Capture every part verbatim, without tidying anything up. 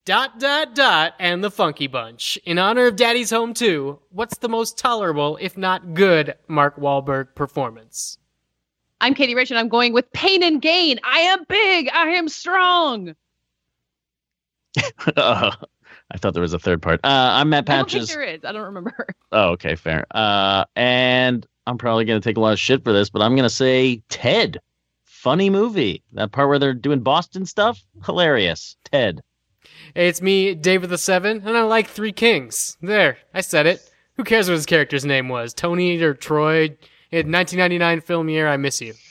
Dot, dot, dot, and the Funky Bunch. In honor of Daddy's Home two, what's the most tolerable, if not good, Mark Wahlberg performance? I'm Katie Rich, and I'm going with Pain and Gain. I am big. I am strong. uh, I thought there was a third part. Uh, I'm Matt Patches. I don't think there is. I don't remember. Oh, okay, fair. Uh, and I'm probably going to take a lot of shit for this, but I'm going to say Ted. Funny movie. That part where they're doing Boston stuff, hilarious. Ted. Hey, it's me, David the Seven, and I like Three Kings. There, I said it. Who cares what his character's name was? Tony or Troy? In nineteen ninety-nine film year, I miss you.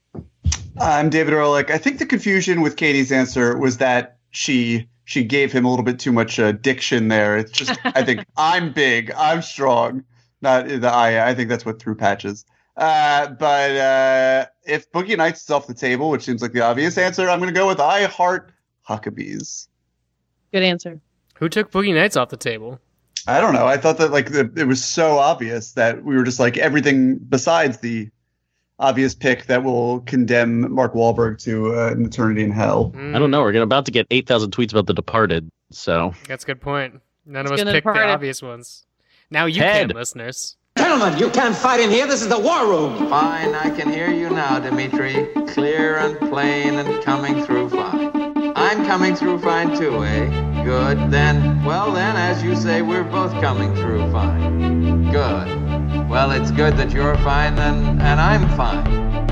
I'm David Ehrlich. I think the confusion with Katie's answer was that she she gave him a little bit too much uh, diction there. It's just, I think, I'm big, I'm strong. Not the I. I think that's what threw Patches. Uh, but uh, if Boogie Nights is off the table, which seems like the obvious answer, I'm going to go with I Heart Huckabees. Good answer. Who took Boogie Nights off the table? I don't know. I thought that like the, it was so obvious that we were just like everything besides the obvious pick that will condemn Mark Wahlberg to uh, an eternity in hell. Mm. I don't know. We're about to get eight thousand tweets about The Departed. So that's a good point. None of Let's us picked the obvious ones. Now you Ted. can, listeners. Gentlemen, you can't fight in here. This is the war room. Fine, I can hear you now, Dimitri. Clear and plain and coming through fine. I'm coming through fine too, eh? Good. Then, well then, as you say, we're both coming through fine. Good. Well, it's good that you're fine then, and I'm fine.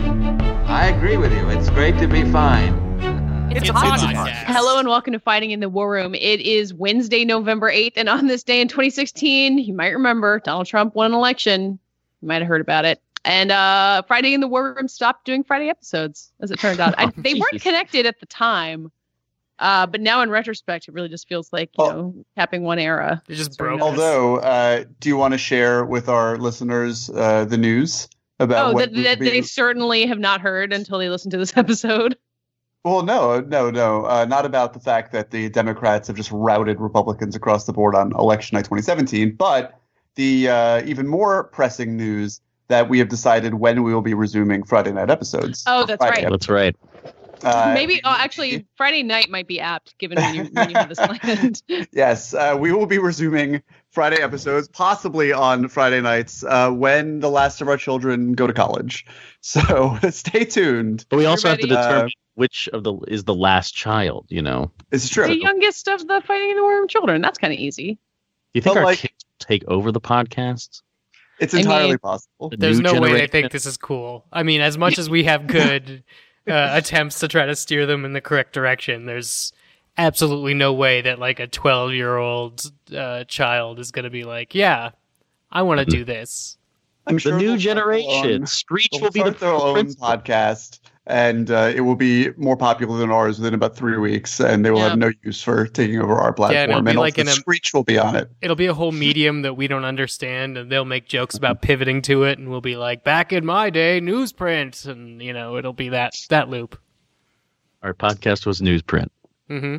I agree with you. It's great to be fine. It's, it's a podcast. Hello and welcome to Fighting in the War Room. It is Wednesday, November eighth, and on this day in twenty sixteen, you might remember Donald Trump won an election. You might have heard about it. And uh, Friday in the War Room stopped doing Friday episodes, as it turned out. I, they weren't connected at the time, uh, but now in retrospect, it really just feels like, you well, know, capping one era. It just broke. Although, uh, do you want to share with our listeners uh, the news about oh, what that, that they certainly have not heard until they listen to this episode? Well, no, no, no, uh, not about the fact that the Democrats have just routed Republicans across the board on election night twenty seventeen, but the uh, even more pressing news that we have decided when we will be resuming Friday night episodes. Oh, that's Friday right. That's right. Uh, Maybe, oh, actually, Friday night might be apt, given when you, when you have this planned. Yes, uh, we will be resuming Friday episodes, possibly on Friday nights, uh, when the last of our children go to college. So stay tuned. But we also Everybody, have to determine uh, which of the is the last child, you know. It's true. The youngest of the Fighting in the War Room children. That's kind of easy. Do you think But, our like- kids will take over the podcast? It's I entirely mean- possible. The There's new no way they generation? think this is cool. I mean, as much as we have good uh, attempts to try to steer them in the correct direction, there's absolutely no way that like a twelve-year-old uh, child is going to be like, yeah, I want to do this. I'm The sure new they'll start their generation. own- Screech they'll will be the start their own principal. podcast, and uh, it will be more popular than ours within about three weeks, and they will Yeah. have no use for taking over our platform. it'll be and like also in a- Screech will be on it. It'll be a whole medium that we don't understand, and they'll make jokes about pivoting to it, and we'll be like, back in my day, newsprint, and, you know, it'll be that, that loop. Our podcast was newsprint. Mm-hmm.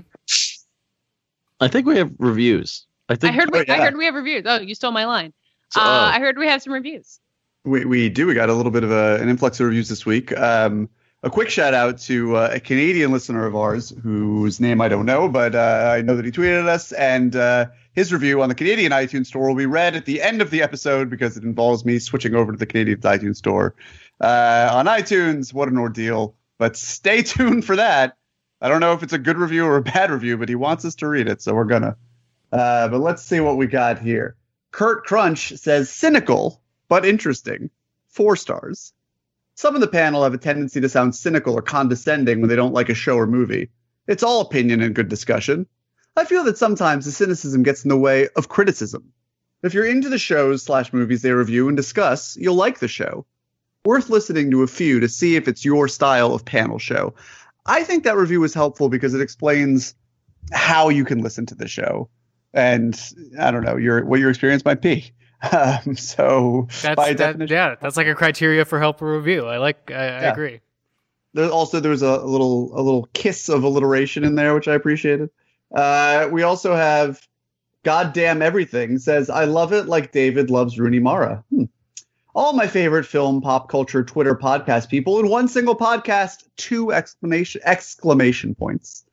I think we have reviews. I I think heard we, oh, yeah. I heard we have reviews. Oh, you stole my line. So- Uh, I heard we have some reviews. We we do. We got a little bit of a, an influx of reviews this week. Um, a quick shout out to uh, a Canadian listener of ours whose name I don't know, but uh, I know that he tweeted at us, and uh, his review on the Canadian iTunes Store will be read at the end of the episode because it involves me switching over to the Canadian iTunes Store uh, on iTunes. What an ordeal! But stay tuned for that. I don't know if it's a good review or a bad review, but he wants us to read it, so we're gonna. Uh, but let's see what we got here. Kurt Crunch says cynical but interesting. Four stars. Some of the panel have a tendency to sound cynical or condescending when they don't like a show or movie. It's all opinion and good discussion. I feel that sometimes the cynicism gets in the way of criticism. If you're into the shows slash movies they review and discuss, you'll like the show. Worth listening to a few to see if it's your style of panel show. I think that review was helpful because it explains how you can listen to the show. And I don't know, your what your experience might be. Um, so That's, by that, definition, yeah, that's like a criteria for help review. I like, I, I Yeah. agree. There also there was a, a little a little kiss of alliteration in there, which I appreciated. Uh, we also have Goddamn Everything says, I love it like David loves Rooney Mara. Hmm. All my favorite film, pop culture, Twitter, podcast people in one single podcast, two exclamation exclamation points.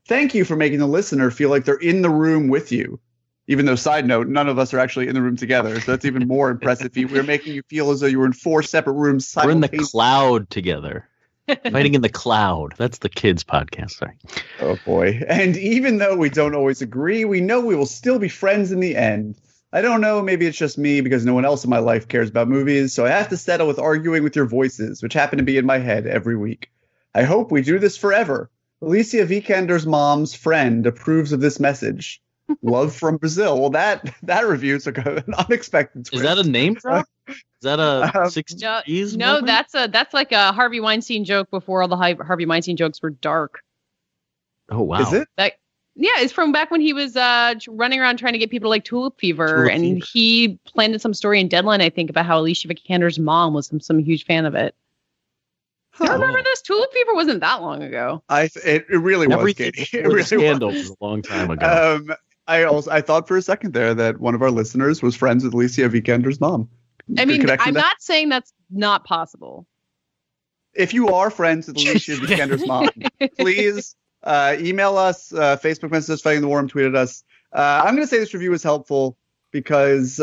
Thank you for making the listener feel like they're in the room with you. Even though, side note, none of us are actually in the room together. So that's even more impressive. We're making you feel as though you were in four separate rooms. We're in the cloud together. Fighting in the cloud. That's the kids' podcast. Sorry. Oh, boy. And even though we don't always agree, we know we will still be friends in the end. I don't know. Maybe it's just me because no one else in my life cares about movies. So I have to settle with arguing with your voices, which happen to be in my head every week. I hope we do this forever. Alicia Vikander's mom's friend approves of this message. Love from Brazil. Well, that that review took a, an unexpected twist. Is that a name drop? Is that a Um, sixties? No, movie? that's a that's like a Harvey Weinstein joke before all the Hy- Harvey Weinstein jokes were dark. Oh wow. Is it? That yeah, it's from back when he was uh running around trying to get people to like Tulip Fever, Tulip and Fever. he planted some story in Deadline, I think, about how Alicia Vikander's mom was some some huge fan of it. I Huh. remember this. Tulip Fever wasn't that long ago. I it, it really was, Everything Katie. It before the really scandal was. was a long time ago. Um, I also I thought for a second there that one of our listeners was friends with Alicia Vikander's mom. I Good mean, connection I'm there. not saying that's not possible. If you are friends with Alicia Vikander's mom, please uh, email us, uh, Facebook message us, Fighting the War, tweet at us. Uh, I'm going to say this review was helpful because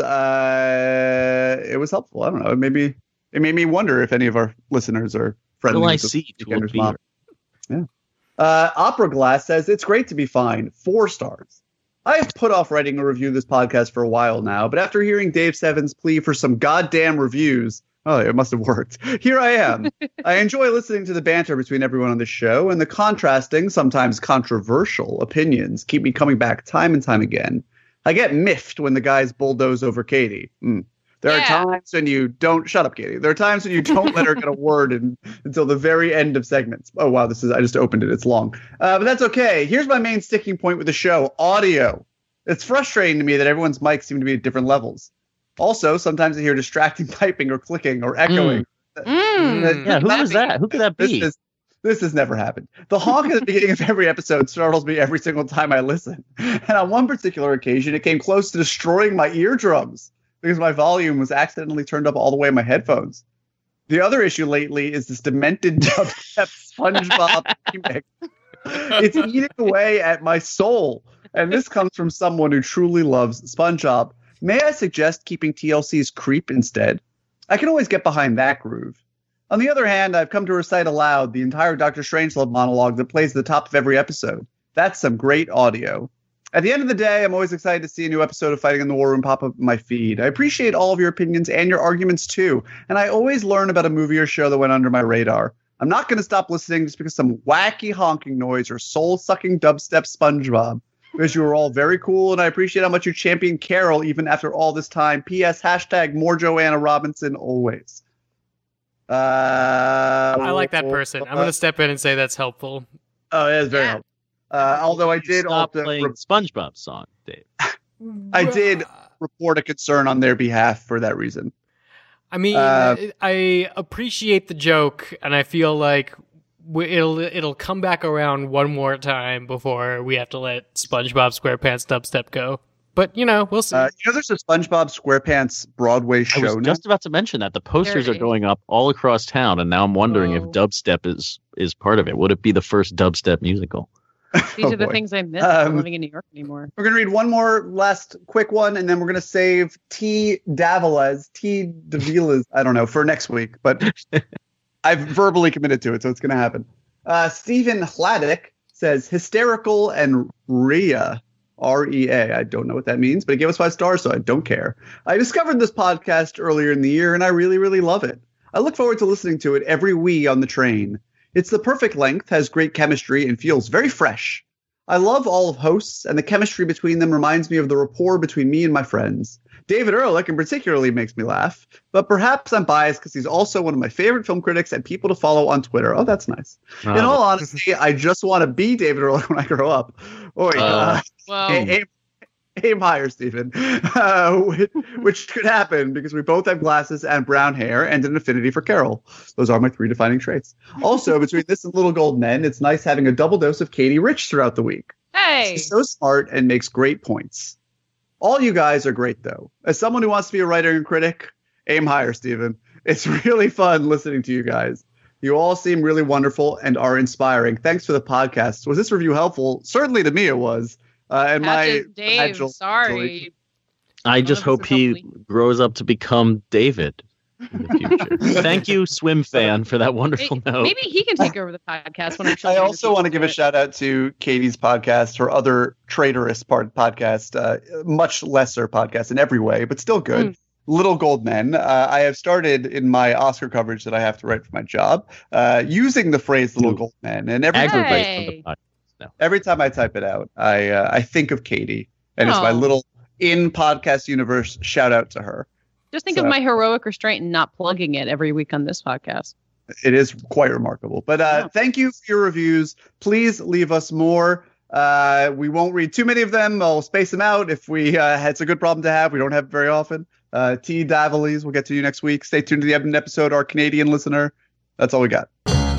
uh, it was helpful. I don't know. It made me it made me wonder if any of our listeners are friends Till I with see Vikander's Tulip mom. Fever. Uh, Opera Glass says, it's great to be fine. Four stars. I have put off writing a review of this podcast for a while now, but after hearing Dave Seven's plea for some goddamn reviews, oh, it must have worked. Here I am. I enjoy listening to the banter between everyone on the show, and the contrasting, sometimes controversial opinions keep me coming back time and time again. I get miffed when the guys bulldoze over Katie. Mm. There Yeah. are times when you don't shut up, Katie. There are times when you don't let her get a word in until the very end of segments. Oh wow, this is I just opened it. It's long, uh, but that's okay. Here's my main sticking point with the show: audio. It's frustrating to me that everyone's mics seem to be at different levels. Also, sometimes I hear distracting typing or clicking or echoing. Mm. Yeah, who was that? Who could that This be? is this has never happened. The honk at the beginning of every episode startles me every single time I listen. And on one particular occasion, it came close to destroying my eardrums because my volume was accidentally turned up all the way in my headphones. The other issue lately is this demented dubstep SpongeBob remix. It's eating away at my soul. And this comes from someone who truly loves SpongeBob. May I suggest keeping T L C's Creep instead? I can always get behind that groove. On the other hand, I've come to recite aloud the entire Doctor Strangelove monologue that plays at the top of every episode. That's some great audio. At the end of the day, I'm always excited to see a new episode of Fighting in the War Room pop up in my feed. I appreciate all of your opinions and your arguments too, and I always learn about a movie or show that went under my radar. I'm not going to stop listening just because some wacky honking noise or soul-sucking dubstep SpongeBob. Because you are all very cool, and I appreciate how much you champion Carol even after all this time. P S Hashtag more Joanna Robinson always. Uh, I like that person. I'm going to step in and say that's helpful. Oh, it is very Yeah. helpful. Uh, although I did Stop also playing re- SpongeBob song, Dave. I did report a concern on their behalf for that reason. I mean, Uh, I appreciate the joke, and I feel like we- it'll it'll come back around one more time before we have to let SpongeBob SquarePants dubstep go. But you know, we'll see. Uh, you know, there's a SpongeBob SquarePants Broadway I show was now. just about to mention that the posters There are it is. going up all across town, and now I'm wondering if Whoa. dubstep is is part of it. Would it be the first dubstep musical? These Oh, are the boy. things I miss Um, from living in New York anymore. We're going to read one more last quick one, and then we're going to save T. Davilas, T. Davilas, I don't know, for next week. But I've verbally committed to it, so it's going to happen. Uh, Stephen Hladek says, hysterical and Rhea, R E A. I don't know what that means, but he gave us five stars, so I don't care. I discovered this podcast earlier in the year, and I really, really love it. I look forward to listening to it every wee on the train. It's the perfect length, has great chemistry, and feels very fresh. I love all of hosts, and the chemistry between them reminds me of the rapport between me and my friends. David Ehrlich in particularly makes me laugh, but perhaps I'm biased because he's also one of my favorite film critics and people to follow on Twitter. Oh, that's nice. In Um, all honesty, I just want to be David Ehrlich when I grow up. Oy, Uh, uh, Well, aim, aim higher, Stephen. Uh, which, which could happen because we both have glasses and brown hair and an affinity for Carol. Those are my three defining traits. Also, between this and Little Gold Men, it's nice having a double dose of Katie Rich throughout the week. hey, She's so smart and makes great points. All you guys are great, though. As someone who wants to be a writer and critic, aim higher, Stephen. It's really fun listening to you guys. You all seem really wonderful and are inspiring. Thanks for the podcast. Was this review helpful? Certainly to me it was. Uh, and my Dave, fragile- sorry. I just of us hope are he probably- grows up to become David in the future. Thank you, Swim Fan, for that wonderful Maybe, note. maybe he can take over the podcast when I'm sure. I also want to give a shout out to Katie's podcast, her other traitorous part podcast, uh, much lesser podcast in every way, but still good. Mm. Little Gold Men. Uh, I have started in my Oscar coverage that I have to write for my job, uh, using the phrase "Little Ooh. Gold Men," and every Aggravate Hey. from the podcast. every time I type it out, I uh, I think of Katie, and it's my Oh. little in podcast universe shout out to her. Just think So- of my heroic restraint and not plugging it every week on this podcast. It is quite remarkable. But uh, Yeah. thank you for your reviews. Please leave us more. Uh, we won't read too many of them. I'll space them out if we uh, it's a good problem to have. We don't have it very often. Uh, T. Daviles, we'll get to you next week. Stay tuned to the Evan episode, our Canadian listener. That's all we got.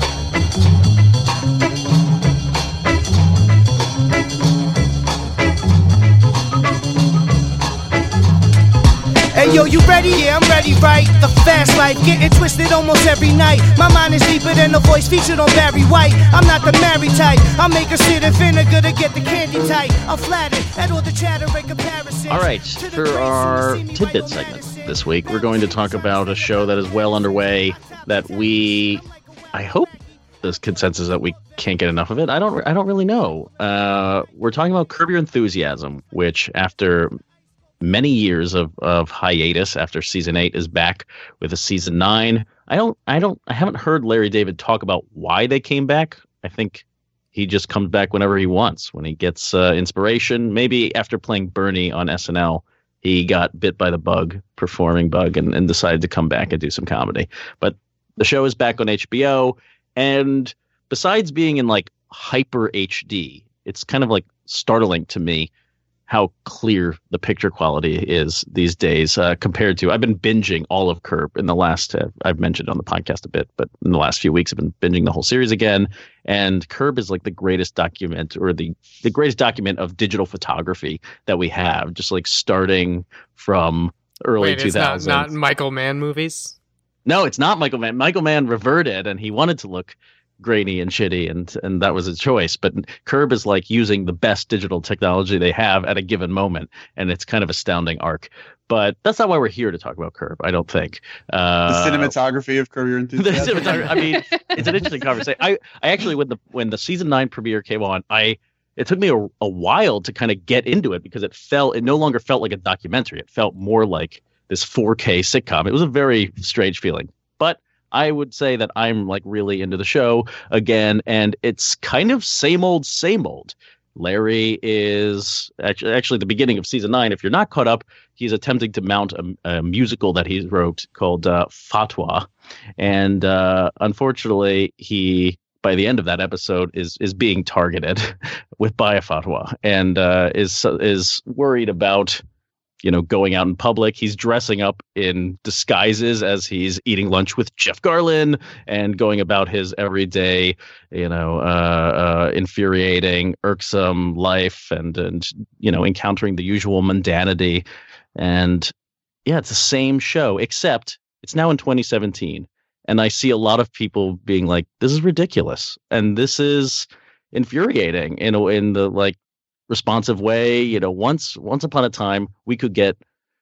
Hey yo, you ready? Yeah, I'm ready, right? The fast life, getting twisted almost every night. My mind is deeper than the voice featured on Barry White. I'm not the married type. I'll make her sit in vinegar to get the candy tight. I'm flattered at all the chatter and comparisons. All right, To the for grace our you see me tidbit right segment Madison. this week, we're going to talk about a show that is well underway that we, I hope there's consensus that we can't get enough of it. I don't, I don't really know. Uh, we're talking about Curb Your Enthusiasm, which after many years of, of hiatus, after season eight is back with a season nine. I don't, I don't, I haven't heard Larry David talk about why they came back. I think he just comes back whenever he wants, when he gets uh, inspiration. Maybe after playing Bernie on S N L, he got bit by the bug, performing bug, and, and decided to come back and do some comedy. But the show is back on H B O, and besides being in like hyper H D, it's kind of like startling to me how clear the picture quality is these days uh, compared to, I've been binging all of Curb in the last, uh, I've mentioned on the podcast a bit, but in the last few weeks I've been binging the whole series again. And Curb is like the greatest document or the, the greatest document of digital photography that we have, just like starting from early Wait, it's not, two thousands. not Michael Mann movies? No, it's not Michael Mann. Michael Mann reverted, and he wanted to look grainy and shitty, and and that was his choice. But Curb is like using the best digital technology they have at a given moment, and it's kind of astounding arc. But that's not why we're here to talk about Curb, I don't think. Uh, The cinematography of Curb Your the Enthusiasm. cinematography- I mean, it's an interesting conversation. I, I actually, when the when the season nine premiere came on, I it took me a, a while to kind of get into it because it felt it no longer felt like a documentary. It felt more like this four K sitcom. It was a very strange feeling, but I would say that I'm like really into the show again, and it's kind of same old, same old. Larry is actually, actually the beginning of season nine. If you're not caught up, he's attempting to mount a, a musical that he wrote called uh, Fatwa, and uh, unfortunately, he by the end of that episode is is being targeted with by a fatwa, and uh, is is worried about, you know, going out in public. He's dressing up in disguises as he's eating lunch with Jeff Garlin and going about his everyday, you know, uh, uh, infuriating, irksome life and, and, you know, encountering the usual mundanity. And yeah, it's the same show, except it's now in twenty seventeen. And I see a lot of people being like, this is ridiculous. And this is infuriating in a, in the like, responsive way. You know, once once upon a time we could get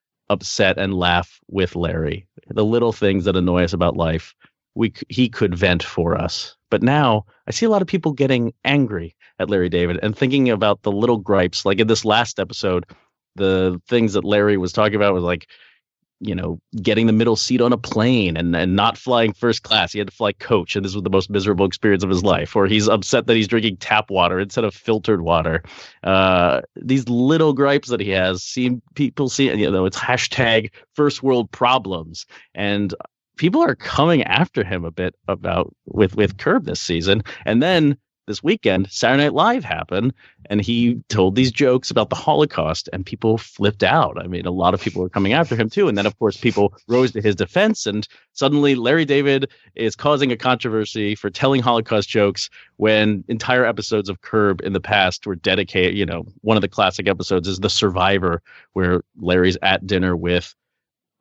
upset and laugh with Larry, the little things that annoy us about life, we c- he could vent for us. But now I see a lot of people getting angry at Larry David and thinking about the little gripes. Like in this last episode, the things that Larry was talking about was like, you know, getting the middle seat on a plane and, and not flying first class. He had to fly coach, and this was the most miserable experience of his life. Or he's upset that he's drinking tap water instead of filtered water. Uh, these little gripes that he has, seem people see, you know, it's hashtag first world problems, and people are coming after him a bit about with with Curb this season. And then this weekend, Saturday Night Live happened, and he told these jokes about the Holocaust, and people flipped out. I mean, a lot of people were coming after him too. And then, of course, people rose to his defense, and suddenly Larry David is causing a controversy for telling Holocaust jokes when entire episodes of Curb in the past were dedicated. You know, one of the classic episodes is The Survivor, where Larry's at dinner with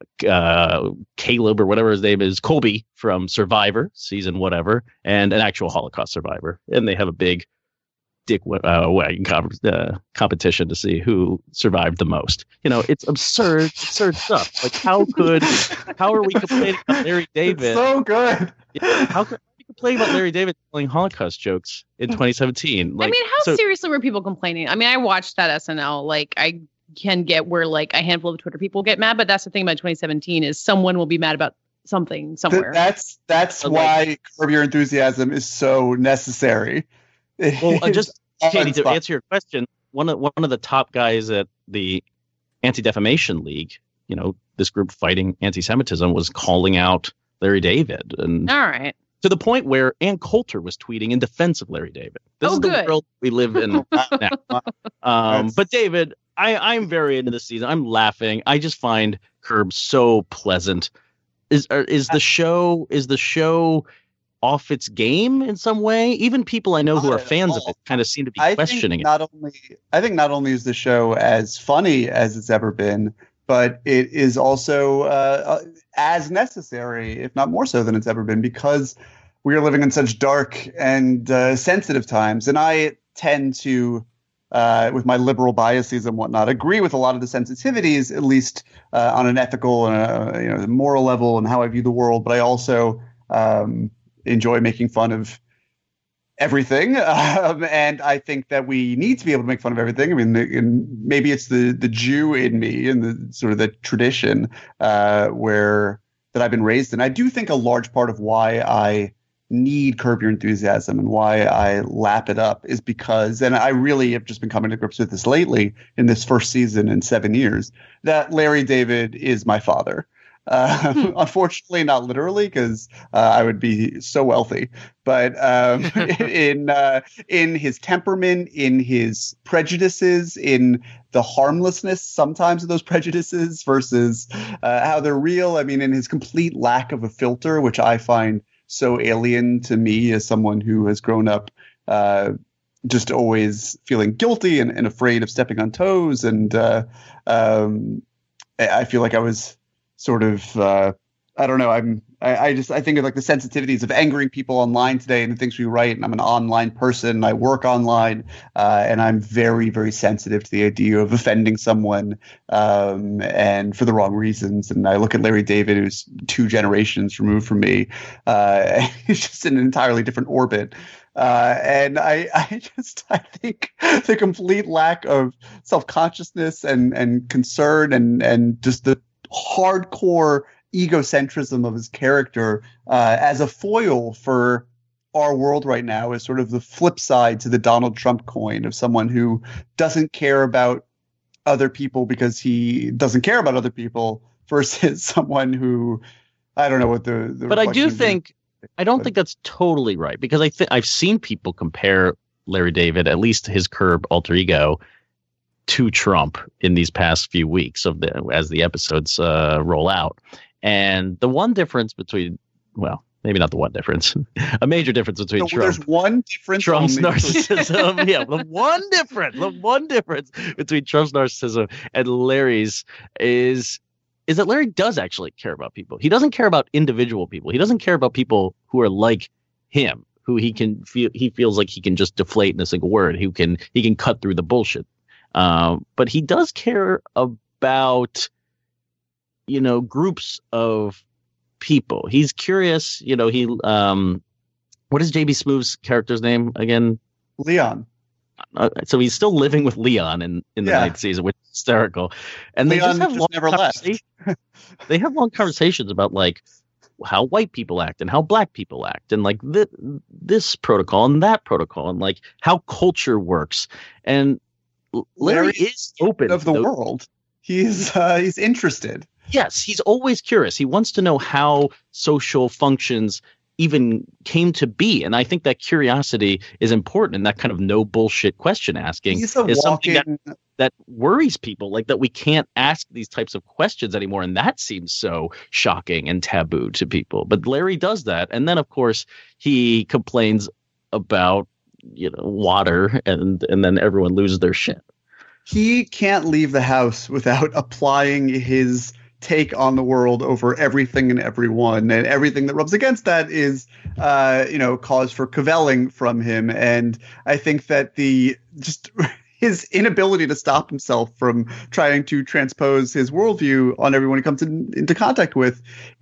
uh, Caleb or whatever his name is, Colby from Survivor season whatever, and an actual Holocaust survivor, and they have a big dick uh, wagging com- uh, competition to see who survived the most. You know, it's absurd, absurd stuff. Like, how could, how are we complaining about Larry David? It's so good. Yeah, how could we complain about Larry David telling Holocaust jokes in twenty seventeen? Like, I mean, how so, seriously were people complaining? I mean, I watched that S N L. Like, I can get where like a handful of Twitter people get mad, but that's the thing about twenty seventeen is someone will be mad about something somewhere. Th- that's that's But, why like- Curb Your Enthusiasm is so necessary. Well, uh, just It's Katie, to awe-inspiring. answer your question, one of one of the top guys at the Anti-Defamation League, you know, this group fighting anti-Semitism, was calling out Larry David, and All right. to the point where Ann Coulter was tweeting in defense of Larry David. This Oh, is the good. world we live in now. Um, That's- but David, I, I'm very into this season. I'm laughing. I just find Curb so pleasant. Is are, is the show is the show off its game in some way? Even people I know who Not are at fans of all. it kind of seem to be I questioning think it. not only I think not only is the show as funny as it's ever been, but it is also uh, uh, as necessary, if not more so than it's ever been, because we are living in such dark and uh, sensitive times. And I tend to, uh, with my liberal biases and whatnot, agree with a lot of the sensitivities, at least uh, on an ethical and uh, you know moral level and how I view the world. But I also um, enjoy making fun of everything, um, and I think that we need to be able to make fun of everything. I mean, the, and maybe it's the the Jew in me and the sort of the tradition uh, where that I've been raised in. I do think a large part of why I need Curb Your Enthusiasm and why I lap it up is because, and I really have just been coming to grips with this lately in this first season in seven years, that Larry David is my father. Uh, unfortunately, not literally, because uh, I would be so wealthy. But um, in uh, in his temperament, in his prejudices, in the harmlessness sometimes of those prejudices versus uh, how they're real. I mean, in his complete lack of a filter, which I find so alien to me as someone who has grown up uh, just always feeling guilty and, and afraid of stepping on toes. And uh, um, I feel like I was sort of, uh, I don't know, I'm, I, I just, I think of like the sensitivities of angering people online today and the things we write. And I'm an online person. I work online uh, and I'm very, very sensitive to the idea of offending someone um, and for the wrong reasons. And I look at Larry David, who's two generations removed from me. Uh, he's just in an entirely different orbit. Uh, and I, I just, I think the complete lack of self-consciousness and, and concern and, and just the hardcore egocentrism of his character uh, as a foil for our world right now is sort of the flip side to the Donald Trump coin of someone who doesn't care about other people because he doesn't care about other people versus someone who, I don't know what the, the But I do reflection would be. think, I don't But- think that's totally right, because I think I've seen people compare Larry David, at least his Curb alter ego, to Trump in these past few weeks of the as the episodes uh, roll out. And the one difference between, well, maybe not the one difference, a major difference between No, Trump, there's one difference. Trump's only. narcissism, yeah, the one difference, the one difference between Trump's narcissism and Larry's is is that Larry does actually care about people. He doesn't care about individual people. He doesn't care about people who are like him, who he can feel he feels like he can just deflate in a single word. Who can he can cut through the bullshit. Um, but he does care about, you know, groups of people. He's curious. You know, he um, what is J B. Smooth's character's name again? Leon. Uh, so he's still living with Leon in, in the Yeah. ninth season, which is hysterical. And they Leon just have just long never left. conversations. They have long conversations about like how white people act and how black people act and like th- this protocol and that protocol and like how culture works. And L- Larry, Larry is open Of to the those- world. He's uh, he's interested. Yes, he's always curious. He wants to know how social functions even came to be. And I think that curiosity is important, and that kind of no bullshit question asking He's a is something walking. that, that worries people, like that we can't ask these types of questions anymore. And that seems so shocking and taboo to people. But Larry does that. And then, of course, he complains about, you know, water, and and then everyone loses their shit. He can't leave the house without applying his take on the world over everything and everyone, and everything that rubs against that is, uh, you know, cause for cavelling from him. And I think that the just his inability to stop himself from trying to transpose his worldview on everyone he comes in, into contact with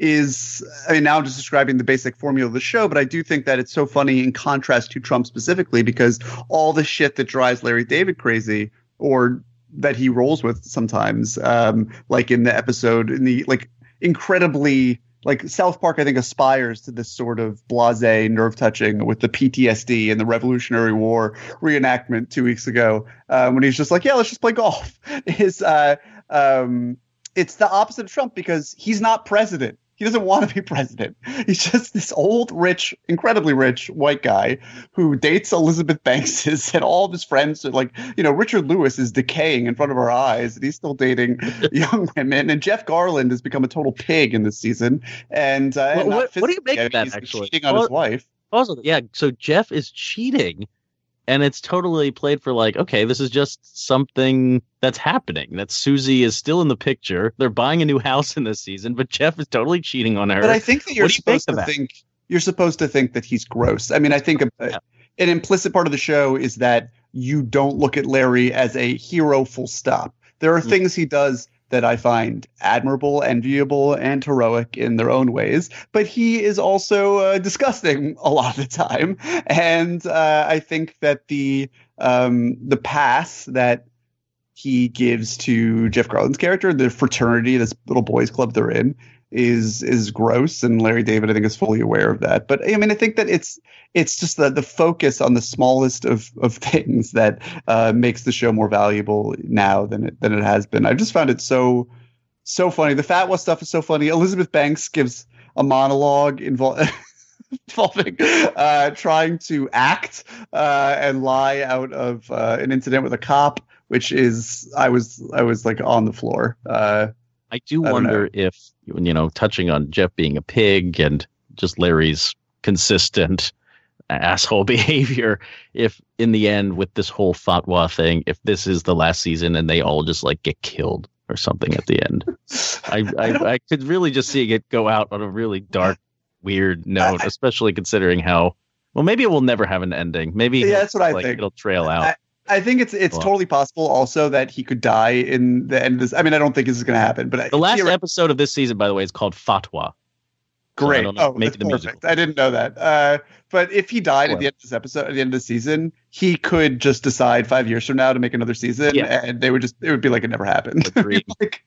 is, I mean, now I'm just describing the basic formula of the show, but I do think that it's so funny in contrast to Trump specifically, because all the shit that drives Larry David crazy, or that he rolls with sometimes, um, like in the episode, in the like incredibly, like South Park, I think aspires to this sort of blasé, nerve touching with the P T S D and the Revolutionary War reenactment two weeks ago, um, when he's just like, yeah, let's just play golf. Is uh, um, it's the opposite of Trump, because he's not president. He doesn't want to be president. He's just this old, rich, incredibly rich white guy who dates Elizabeth Banks, and all of his friends are like, you know, Richard Lewis is decaying in front of our eyes, and he's still dating young women. And Jeff Garland has become a total pig in this season. And, uh, well, and what, what do you make of that, he's actually? cheating on well, his wife. Also, yeah, so Jeff is cheating. And it's totally played for like, okay, this is just something that's happening. That Susie is still in the picture. They're buying a new house in this season, but Jeff is totally cheating on her. But I think that you're you supposed to that? think you're supposed to think that he's gross. I mean, I think a, Yeah. an implicit part of the show is that you don't look at Larry as a hero full stop. There are Mm. things he does that I find admirable, enviable, and heroic in their own ways. But he is also uh, disgusting a lot of the time. And uh, I think that the um, the pass that he gives to Jeff Garland's character, the fraternity, this little boys club they're in, is is gross. And Larry David, I think, is fully aware of that. But I mean, I think that it's it's just the, the focus on the smallest of, of things that uh, makes the show more valuable now than it than it has been. I just found it so so funny. The Fatwa stuff is so funny. Elizabeth Banks gives a monologue invol- involving uh, trying to act uh, and lie out of uh, an incident with a cop, which is I was I was like on the floor. Uh, I do I wonder know. if, you know, touching on Jeff being a pig and just Larry's consistent asshole behavior, if in the end with this whole fatwa thing, if this is the last season and they all just like get killed or something at the end. I, I, I could really just see it go out on a really dark, weird note, especially considering how, well, maybe it will never have an ending. Maybe Yeah, that's what I like, think. it'll trail out. I, I think it's it's Well. totally possible also that he could die in the end of this. I mean, I don't think this is going to happen, but the last theoretically- episode of this season, by the way, is called Fatwa. So I Great. don't know, Oh, maybe that's the musical. perfect. I didn't know that. Uh, but if he died at the Well. end of this episode, at the end of the season, he could just decide five years from now to make another season, Yeah. and they would just it would be like it never happened. Agreed. like,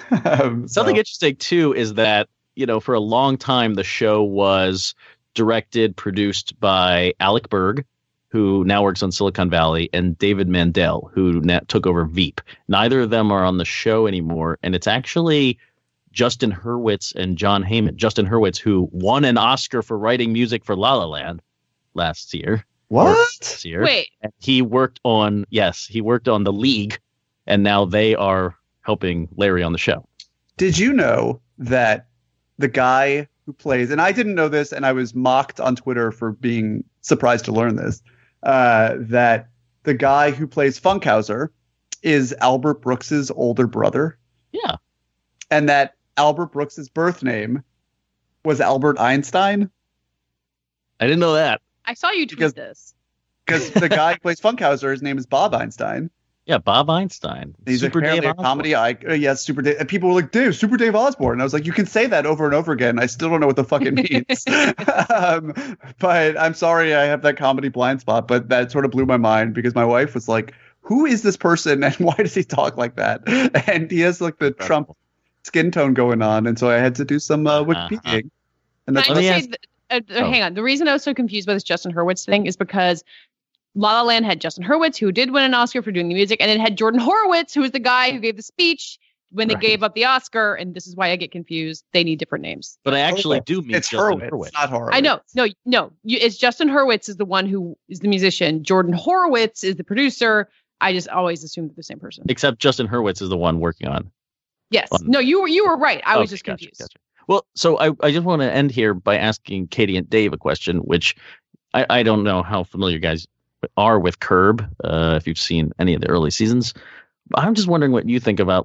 um, Something so- interesting too is that, you know, for a long time the show was directed, produced by Alec Berg, who now works on Silicon Valley, and David Mandel, who na- took over Veep. Neither of them are on the show anymore, and it's actually Justin Hurwitz and John Heyman. Justin Hurwitz, who won an Oscar for writing music for La La Land last year. or What? This year. Wait, And he worked on, yes, he worked on The League, and now they are helping Larry on the show. Did you know that the guy who plays, and I didn't know this, and I was mocked on Twitter for being surprised to learn this, uh, that the guy who plays Funkhauser is Albert Brooks's older brother, Yeah. and that Albert Brooks's birth name was Albert Einstein, I didn't know that. I saw you tweet Because- this. because the guy who plays Funkhauser, his name is Bob Einstein. Yeah, Bob Einstein. He's Super apparently Dave a Osborne. comedy icon. Uh, yes, Super Dave. And people were like, Dave, Super Dave Osborne. And I was like, you can say that over and over again. I still don't know what the fuck it means. um, but I'm sorry I have that comedy blind spot. But that sort of blew my mind because my wife was like, who is this person and why does he talk like that? And he has like the Trump skin tone going on. And so I had to do some uh, Wikipediaing. And that's Can Let me I ask- just say, th- uh, uh, Oh. hang on. The reason I was so confused by this Justin Hurwitz thing is because La La Land had Justin Hurwitz, who did win an Oscar for doing the music, and it had Jordan Horowitz, who was the guy who gave the speech when they Right. gave up the Oscar. And this is why I get confused. They need different names. But I actually Hurwitz. do meet it's Justin Hurwitz, Hurwitz. not Horowitz. I know. No, no. You, it's Justin Hurwitz is the one who is the musician. Jordan Horowitz is the producer. I just always assumed they're the same person. Except Justin Hurwitz is the one working on. Yes. on- No, you were you were right. I was Okay, just gotcha, confused. gotcha. Well, so I, I just want to end here by asking Katie and Dave a question, which I, I don't know how familiar you guys are with Curb, uh, if you've seen any of the early seasons. But I'm just wondering what you think about like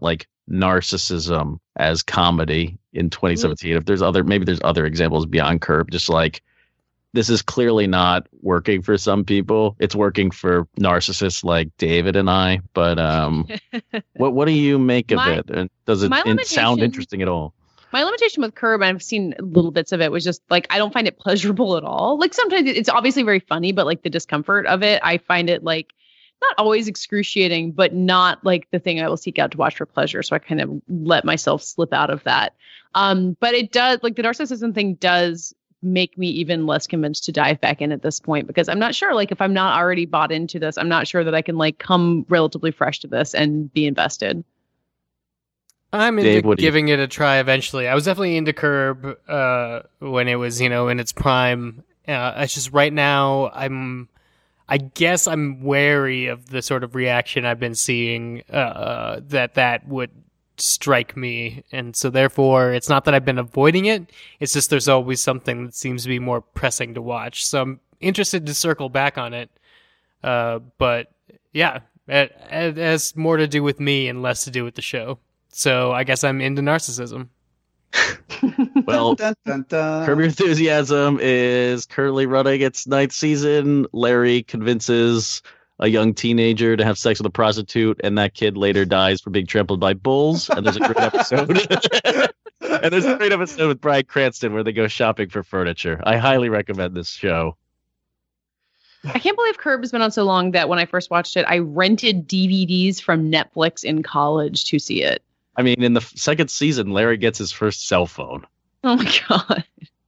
narcissism as comedy in twenty seventeen. Mm. If there's other, maybe there's other examples beyond Curb, just like this is clearly not working for some people. It's working for narcissists like David and I. But um, what what do you make of my, it? And does it, it sound interesting at all? My limitation with Curb, and I've seen little bits of it, was just like I don't find it pleasurable at all. Like sometimes it's obviously very funny, but like the discomfort of it, I find it like not always excruciating, but not like the thing I will seek out to watch for pleasure. So I kind of let myself slip out of that. Um, but it does, like the narcissism thing does make me even less convinced to dive back in at this point, because I'm not sure, like if I'm not already bought into this, I'm not sure that I can like come relatively fresh to this and be invested. I'm into Dave, giving you... it a try eventually. I was definitely into Curb uh, when it was, you know, in its prime. Uh, it's just right now, I'm, I guess I'm wary of the sort of reaction I've been seeing uh, that that would strike me. And so therefore, it's not that I've been avoiding it. It's just there's always something that seems to be more pressing to watch. So I'm interested to circle back on it. Uh, but yeah, it, it has more to do with me and less to do with the show. So I guess I'm into narcissism. Well, dun, dun, dun. Curb Your Enthusiasm is currently running its ninth season. Larry convinces a young teenager to have sex with a prostitute, and that kid later dies for being trampled by bulls. And there's a great episode. and there's a great episode with Bryan Cranston where they go shopping for furniture. I highly recommend this show. I can't believe Curb has been on so long that when I first watched it, I rented D V Ds from Netflix in college to see it. I mean, in the second season, Larry gets his first cell phone. Oh my God.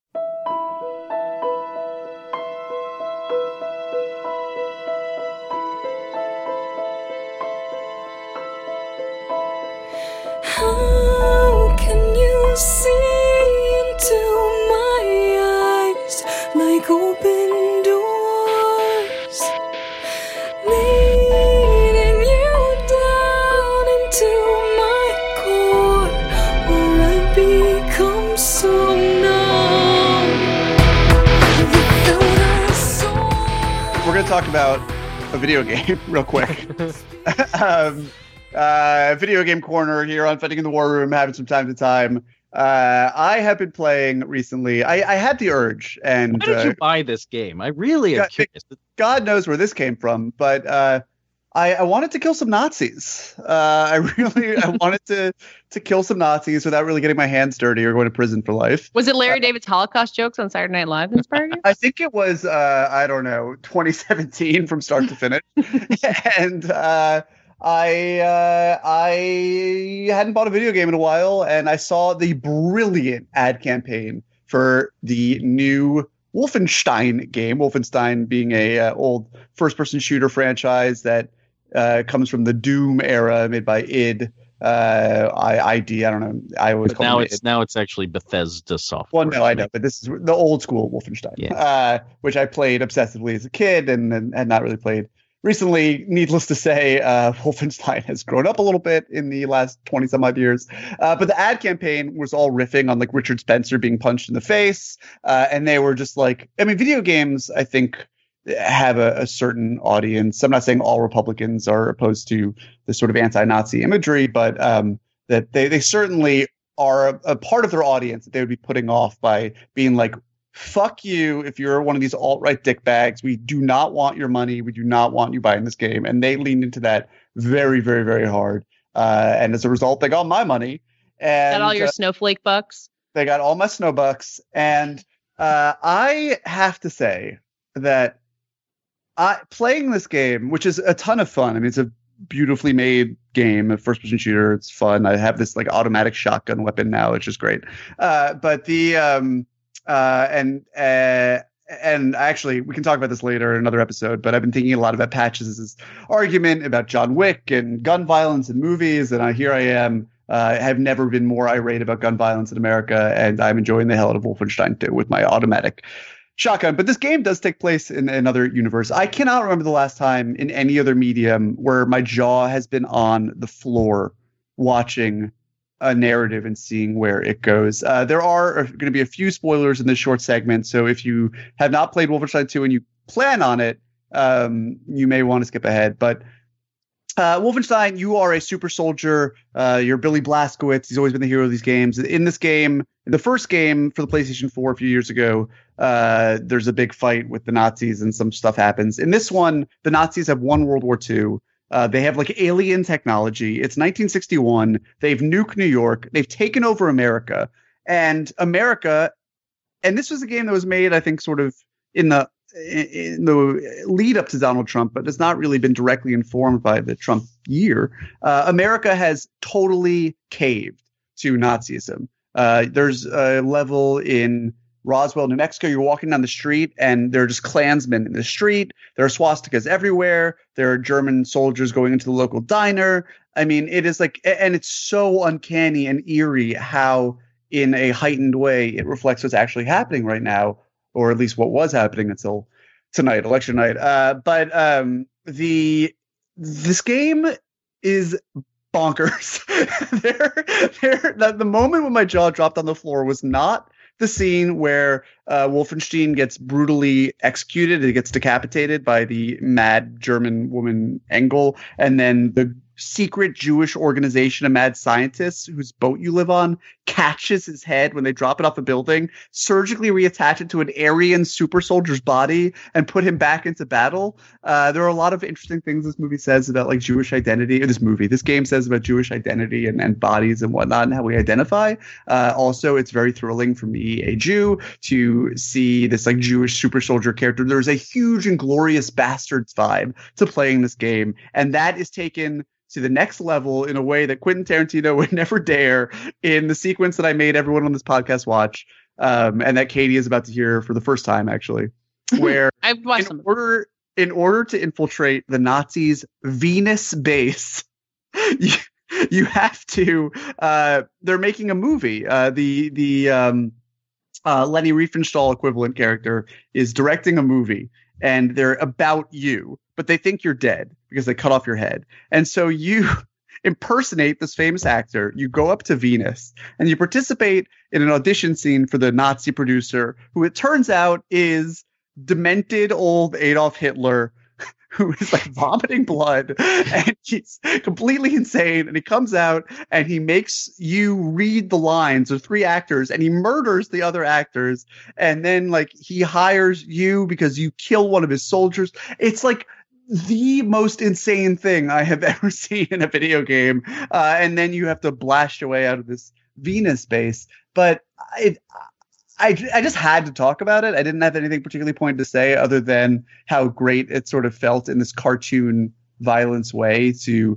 How can you see into my eyes like open doors, leading you down into my core, where I become so numb without a soul. We're going to talk about a video game real quick. um, Uh, video game corner here on Fighting in the War Room, having some time to time. Uh, I have been playing recently. I, I had the urge, and why did uh, you buy this game? I really am God, curious. God knows where this came from, but uh, I, I wanted to kill some Nazis. Uh, I really I wanted to to kill some Nazis without really getting my hands dirty or going to prison for life. Was it Larry uh, David's Holocaust jokes on Saturday Night Live inspired you? I think it was. Uh, I don't know, twenty seventeen from start to finish, and. Uh, I uh, I hadn't bought a video game in a while, and I saw the brilliant ad campaign for the new Wolfenstein game. Wolfenstein being a uh, old first-person shooter franchise that uh, comes from the Doom era, made by id. Uh, I, ID, I don't know. I always but call now it it's id. now it's actually Bethesda software. Well, no, I know, but this is the old school Wolfenstein, yeah. uh, which I played obsessively as a kid and, and had not really played. Recently, needless to say, uh, Wolfenstein has grown up a little bit in the last twenty some odd years. Uh, but the ad campaign was all riffing on like Richard Spencer being punched in the face. Uh, and they were just like, I mean, video games, I think, have a, a certain audience. I'm not saying all Republicans are opposed to this sort of anti-Nazi imagery, but um, that they, they certainly are a, a part of their audience that they would be putting off by being like, fuck you if you're one of these alt-right dickbags. We do not want your money. We do not want you buying this game. And they leaned into that very, very, very hard. Uh, and as a result, they got my money. And got all your uh, snowflake bucks? They got all my snow bucks. And uh, I have to say that I, playing this game, which is a ton of fun. I mean, it's a beautifully made game, a first-person shooter. It's fun. I have this like automatic shotgun weapon now, which is great. Uh, but the... Um, Uh, and uh, and actually, we can talk about this later in another episode, but I've been thinking a lot about Patches' argument about John Wick and gun violence in movies, and I, here I am. Uh, have never been more irate about gun violence in America, and I'm enjoying the hell out of Wolfenstein two with my automatic shotgun. But this game does take place in another universe. I cannot remember the last time in any other medium where my jaw has been on the floor watching a narrative and seeing where it goes. Uh, there are going to be a few spoilers in this short segment, so if you have not played Wolfenstein two and you plan on it, um, you may want to skip ahead. But Uh, Wolfenstein, you are a super soldier. Uh, you're Billy Blazkowicz. He's always been the hero of these games. In this game, in the first game for the PlayStation four a few years ago, uh, there's a big fight with the Nazis and some stuff happens. In this one, the Nazis have won World War Two. Uh, they have like alien technology. It's nineteen sixty-one. They've nuked New York. They've taken over America. And America, and this was a game that was made, I think, sort of in the in the lead up to Donald Trump, but has not really been directly informed by the Trump year. Uh, America has totally caved to Nazism. Uh, there's a level in Roswell, New Mexico. You're walking down the street and there are just Klansmen in the street. There are swastikas everywhere. There are German soldiers going into the local diner. I mean, it is like, and it's so uncanny and eerie how in a heightened way it reflects what's actually happening right now, or at least what was happening until tonight, election night. Uh, but um, the this game is bonkers. there, there, the, the moment when my jaw dropped on the floor was not the scene where uh, Wolfenstein gets brutally executed. It gets decapitated by the mad German woman Engel, and then the secret Jewish organization of mad scientists whose boat you live on catches his head when they drop it off a building, surgically reattach it to an Aryan super soldier's body, and put him back into battle. Uh, there are a lot of interesting things this movie says about like Jewish identity. Or this movie, this game says about Jewish identity and, and bodies and whatnot and how we identify. Uh, also, it's very thrilling for me, a Jew, to see this like Jewish super soldier character. There's a huge Inglourious Bastards vibe to playing this game, and that is taken to the next level in a way that Quentin Tarantino would never dare in the sequence that I made everyone on this podcast watch, um, and that Katie is about to hear for the first time, actually, where I've watched in them. order in order to infiltrate the Nazis' Venus base, you, you have to. Uh, they're making a movie. Uh, the the um, uh, Lenny Riefenstahl equivalent character is directing a movie, and they're about you, but they think you're dead because they cut off your head. And so you impersonate this famous actor. You go up to Venus and you participate in an audition scene for the Nazi producer, who it turns out is demented old Adolf Hitler, who is like vomiting blood, and he's completely insane. And he comes out and he makes you read the lines of three actors, and he murders the other actors. And then like he hires you because you kill one of his soldiers. It's like the most insane thing I have ever seen in a video game. Uh, and then you have to blast your way out of this Venus base. But I, I, I just had to talk about it. I didn't have anything particularly pointed to say other than how great it sort of felt in this cartoon violence way to,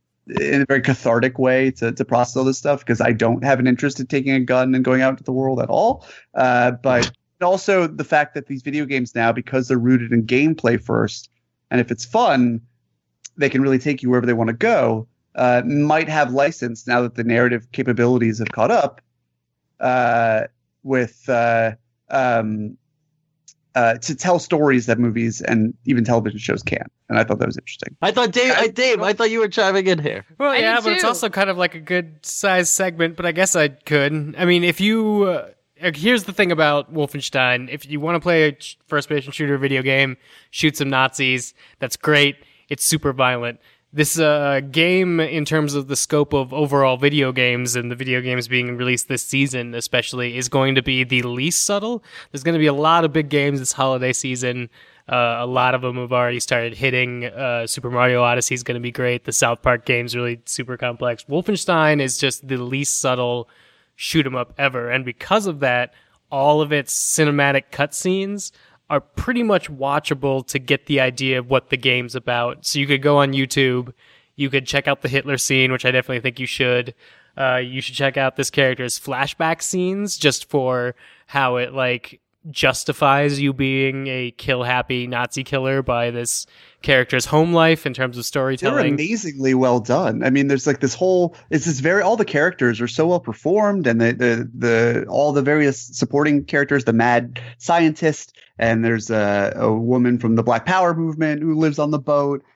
in a very cathartic way to, to process all this stuff, because I don't have an interest in taking a gun and going out into the world at all. Uh, but also the fact that these video games now, because they're rooted in gameplay first, and if it's fun, they can really take you wherever they want to go, uh, might have license now that the narrative capabilities have caught up uh, with uh, um, uh, to tell stories that movies and even television shows can't. And I thought that was interesting. I thought Dave, I, Dave, I thought you were chiming in here. Well, I yeah, did but it's too. also kind of like a good size segment, but I guess I could. I mean, if you, uh, here's the thing about Wolfenstein. If you want to play a first-person shooter video game, shoot some Nazis, that's great. It's super violent. This uh, game, in terms of the scope of overall video games and the video games being released this season especially, is going to be the least subtle. There's going to be a lot of big games this holiday season. Uh, a lot of them have already started hitting. Uh, Super Mario Odyssey is going to be great. The South Park game's really super complex. Wolfenstein is just the least subtle shoot 'em up ever. And because of that, all of its cinematic cutscenes are pretty much watchable to get the idea of what the game's about. So you could go on YouTube, you could check out the Hitler scene, which I definitely think you should. Uh, you should check out this character's flashback scenes just for how it like justifies you being a kill-happy Nazi killer by this character's home life in terms of They're storytelling. amazingly well done. I mean, there's like this whole, it's this very, all the characters are so well performed, and the, the, the, all the various supporting characters, the mad scientist, and there's a, a woman from the Black Power movement who lives on the boat.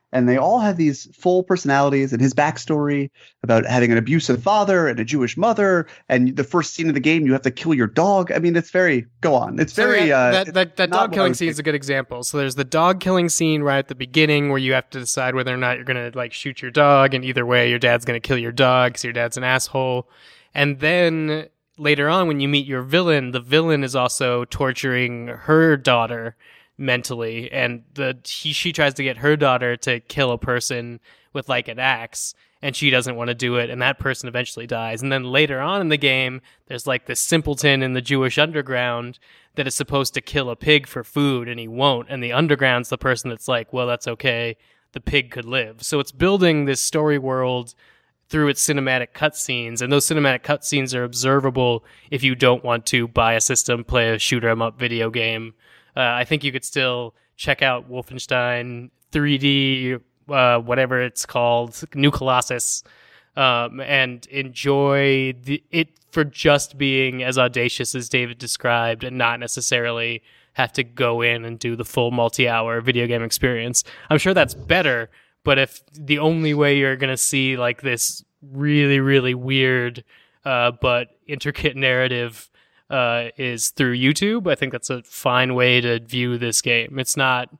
and they all have these full personalities, and his backstory about having an abusive father and a Jewish mother, and the first scene of the game, you have to kill your dog. I mean, it's very, go on. It's So very, yeah, uh, that, that, that not dog what I killing would scene is think. a good example. So there's the dog killing scene right at the beginning where you have to decide whether or not you're going to like shoot your dog, and either way, your dad's going to kill your dog because your dad's an asshole. And then later on, when you meet your villain, the villain is also torturing her daughter mentally, and the he, she tries to get her daughter to kill a person with like an axe, and she doesn't want to do it, and that person eventually dies. And then later on in the game, there's like this simpleton in the Jewish underground that is supposed to kill a pig for food, and he won't, and the underground's the person that's like, well, that's okay, the pig could live. So it's building this story world through its cinematic cutscenes, and those cinematic cutscenes are observable if you don't want to buy a system, play a shoot 'em up video game. Uh, I think you could still check out Wolfenstein three D, uh, whatever it's called, New Colossus, um, and enjoy the, it for just being as audacious as David described, and not necessarily have to go in and do the full multi-hour video game experience. I'm sure that's better, but if the only way you're going to see like this really, really weird uh, but intricate narrative uh, is through YouTube, I think that's a fine way to view this game. It's not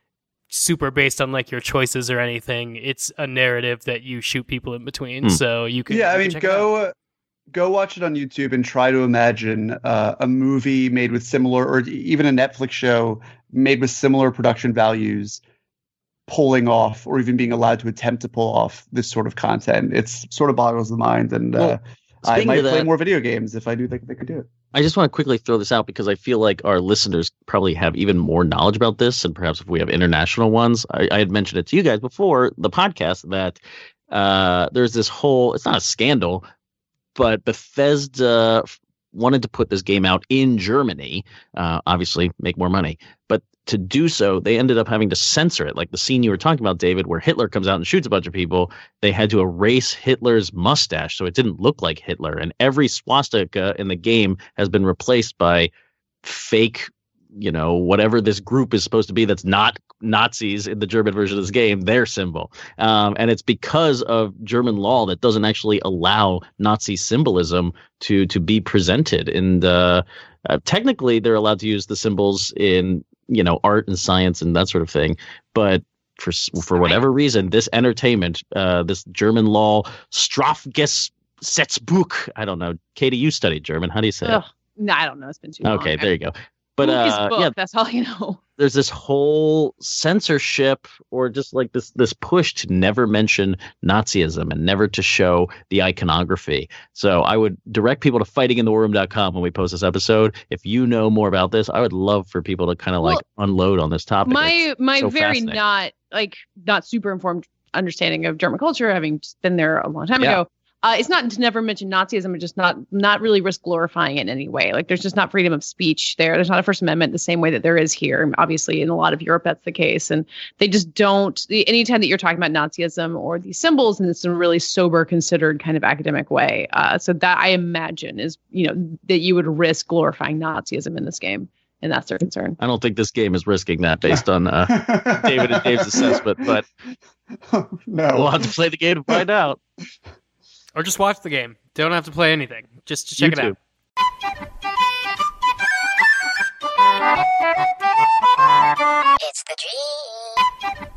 super based on like your choices or anything. It's a narrative that you shoot people in between, Hmm. so you can. Yeah, I you mean, can check it out. go go watch it on YouTube and try to imagine uh, a movie made with similar, or even a Netflix show made with similar production values, pulling off, or even being allowed to attempt to pull off this sort of content. It's sort of boggles the mind, and Well, uh, I speaking might of play that- more video games if I do think they could do it. I just want to quickly throw this out because I feel like our listeners probably have even more knowledge about this, and perhaps if we have international ones. I, I had mentioned it to you guys before the podcast that uh, there's this whole, it's not a scandal, but Bethesda f- wanted to put this game out in Germany, uh, obviously make more money. But to do so, they ended up having to censor it. Like the scene you were talking about, David, where Hitler comes out and shoots a bunch of people, they had to erase Hitler's mustache so it didn't look like Hitler. And every swastika in the game has been replaced by fake, you know, whatever this group is supposed to be that's not Nazis in the German version of this game, their symbol. Um, and it's because of German law that doesn't actually allow Nazi symbolism to to be presented. And uh, uh, technically, they're allowed to use the symbols in, you know, art and science and that sort of thing. But for for whatever reason, this entertainment, uh, this German law, Strafgesetzbuch, I don't know. Katie, you studied German. How do you say Ugh, it? no, I don't know. It's been too long. Okay, there you go. But Book is uh, book, yeah, that's all you know. there's this whole censorship, or just like this this push to never mention Nazism and never to show the iconography. So I would direct people to fighting in the war room dot com when we post this episode. If you know more about this, I would love for people to kind of like unload on this topic. My It's my so very fascinating. not like not super informed understanding of German culture, having just been there a long time Yeah. ago. Uh, it's not to never mention Nazism, and just not not really risk glorifying it in any way. Like there's just not freedom of speech there. There's not a First Amendment the same way that there is here. And obviously, in a lot of Europe, that's the case. And they just don't. Anytime that you're talking about Nazism or these symbols, and it's in a really sober, considered kind of academic way. Uh, so that I imagine is, you know, that you would risk glorifying Nazism in this game, and that's their concern. I don't think this game is risking that based on uh, David and Dave's assessment, but no, we'll have to play the game to find out. Or just watch the game. Don't have to play anything. Just, just check it YouTube. out. It's the dream.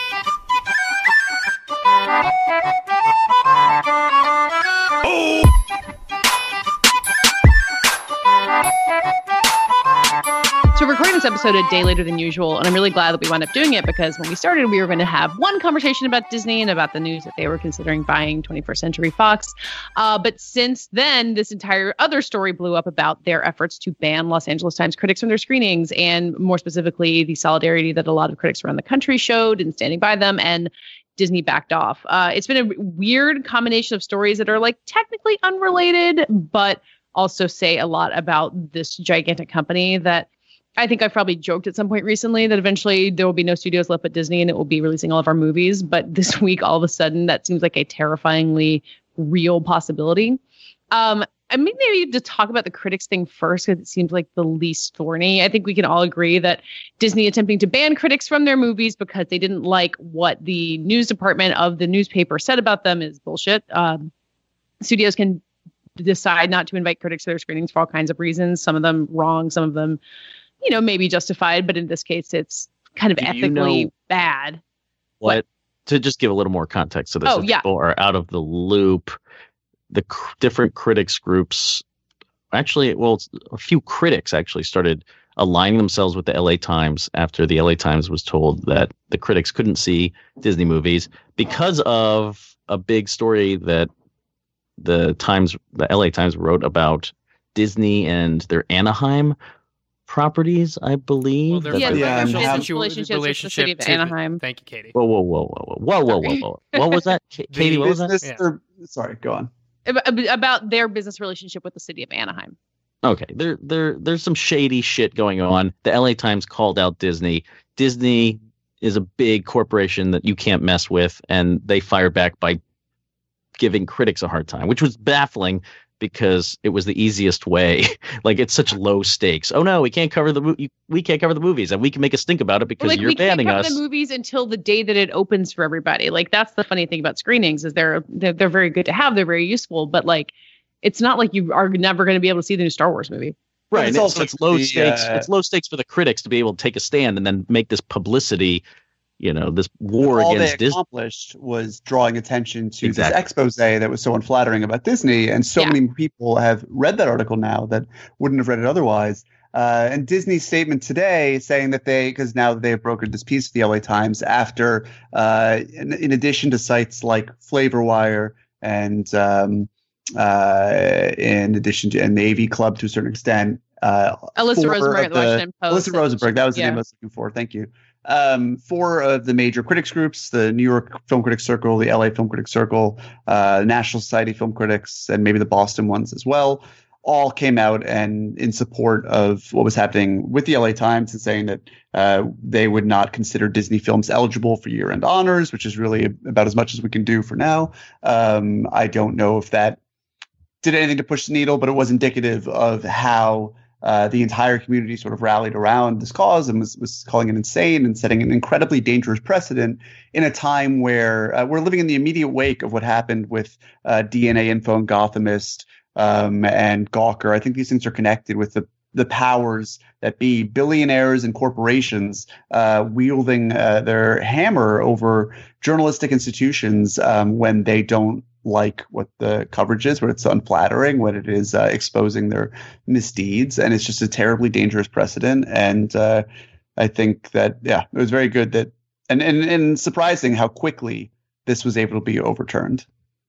So we're recording this episode a day later than usual, and I'm really glad that we wound up doing it, because when we started, we were going to have one conversation about Disney and about the news that they were considering buying twenty-first Century Fox. Uh, but since then, this entire other story blew up about their efforts to ban Los Angeles Times critics from their screenings, and more specifically, the solidarity that a lot of critics around the country showed in standing by them, and Disney backed off. Uh, it's been a weird combination of stories that are like technically unrelated, but also say a lot about this gigantic company that I think I've probably joked at some point recently that eventually there will be no studios left but Disney, and it will be releasing all of our movies. But this week, all of a sudden, that seems like a terrifyingly real possibility. Um, I mean, maybe to talk about the critics thing first, because it seems like the least thorny. I think we can all agree that Disney attempting to ban critics from their movies because they didn't like what the news department of the newspaper said about them is bullshit. Um, studios can decide not to invite critics to their screenings for all kinds of reasons. Some of them wrong, some of them, you know, maybe justified. But in this case, it's kind of Do you ethically know bad. What, What? to just give a little more context to this, Oh, if yeah. people are out of the loop. The cr- different critics groups, actually, well, a few critics actually started aligning themselves with the L A Times after the L A Times was told that the critics couldn't see Disney movies because of a big story that the Times, the L A Times wrote about Disney and their Anaheim properties, I believe. Well, their Yeah, Yeah, financial and how- situ- relationships with the city of to the- Anaheim. Thank you, Katie. Whoa, whoa, whoa, whoa, whoa, whoa, whoa, whoa, whoa! What was that, Ka- The Katie? What was that? Business Yeah. or- sorry, go on. Ab- About their business relationship with the city of Anaheim. Okay, there, there, there's some shady shit going on. The L A Times called out Disney. Disney is a big corporation that you can't mess with, and they fired back by giving critics a hard time, which was baffling because it was the easiest way. Like, it's such low stakes. Oh no, we can't cover the mo- you- we can't cover the movies, and we can make a stink about it because Well, like, you're we can't banning cover us. the movies until the day that it opens for everybody. Like, that's the funny thing about screenings is they're they're, they're very good to have. They're very useful, but like, it's not like you are never going to be able to see the new Star Wars movie. Right, It's and also it's, it's low the, stakes. uh, It's low stakes for the critics to be able to take a stand and then make this publicity. You know, this war All against they Disney. accomplished was drawing attention to Exactly. this expose that was so unflattering about Disney, and so Yeah. many people have read that article now that wouldn't have read it otherwise. Uh, and Disney's statement today saying that they, because now they have brokered this piece of the L A Times after, uh, in, in addition to sites like Flavor Wire and um, uh, in addition to and Navy Club to a certain extent, uh, Alyssa four Rosenberg of at the Washington Post. Alyssa Rosenberg, that was the Yeah. name I was looking for. Thank you. Um, four of the major critics groups, the New York Film Critics Circle, the L A Film Critics Circle, uh, the National Society of Film Critics, and maybe the Boston ones as well, all came out and in support of what was happening with the L A Times and saying that uh, they would not consider Disney films eligible for year-end honors, which is really about as much as we can do for now. Um, I don't know if that did anything to push the needle, but it was indicative of how Uh, the entire community sort of rallied around this cause and was, was calling it insane and setting an incredibly dangerous precedent in a time where uh, we're living in the immediate wake of what happened with uh, D N A Info and Gothamist um, and Gawker. I think these things are connected with the the powers that be, billionaires and corporations uh, wielding uh, their hammer over journalistic institutions um, when they don't like what the coverage is, when it's unflattering, when it is uh, exposing their misdeeds. And it's just a terribly dangerous precedent. And uh, I think that, yeah, it was very good that, and, and, and surprising how quickly this was able to be overturned.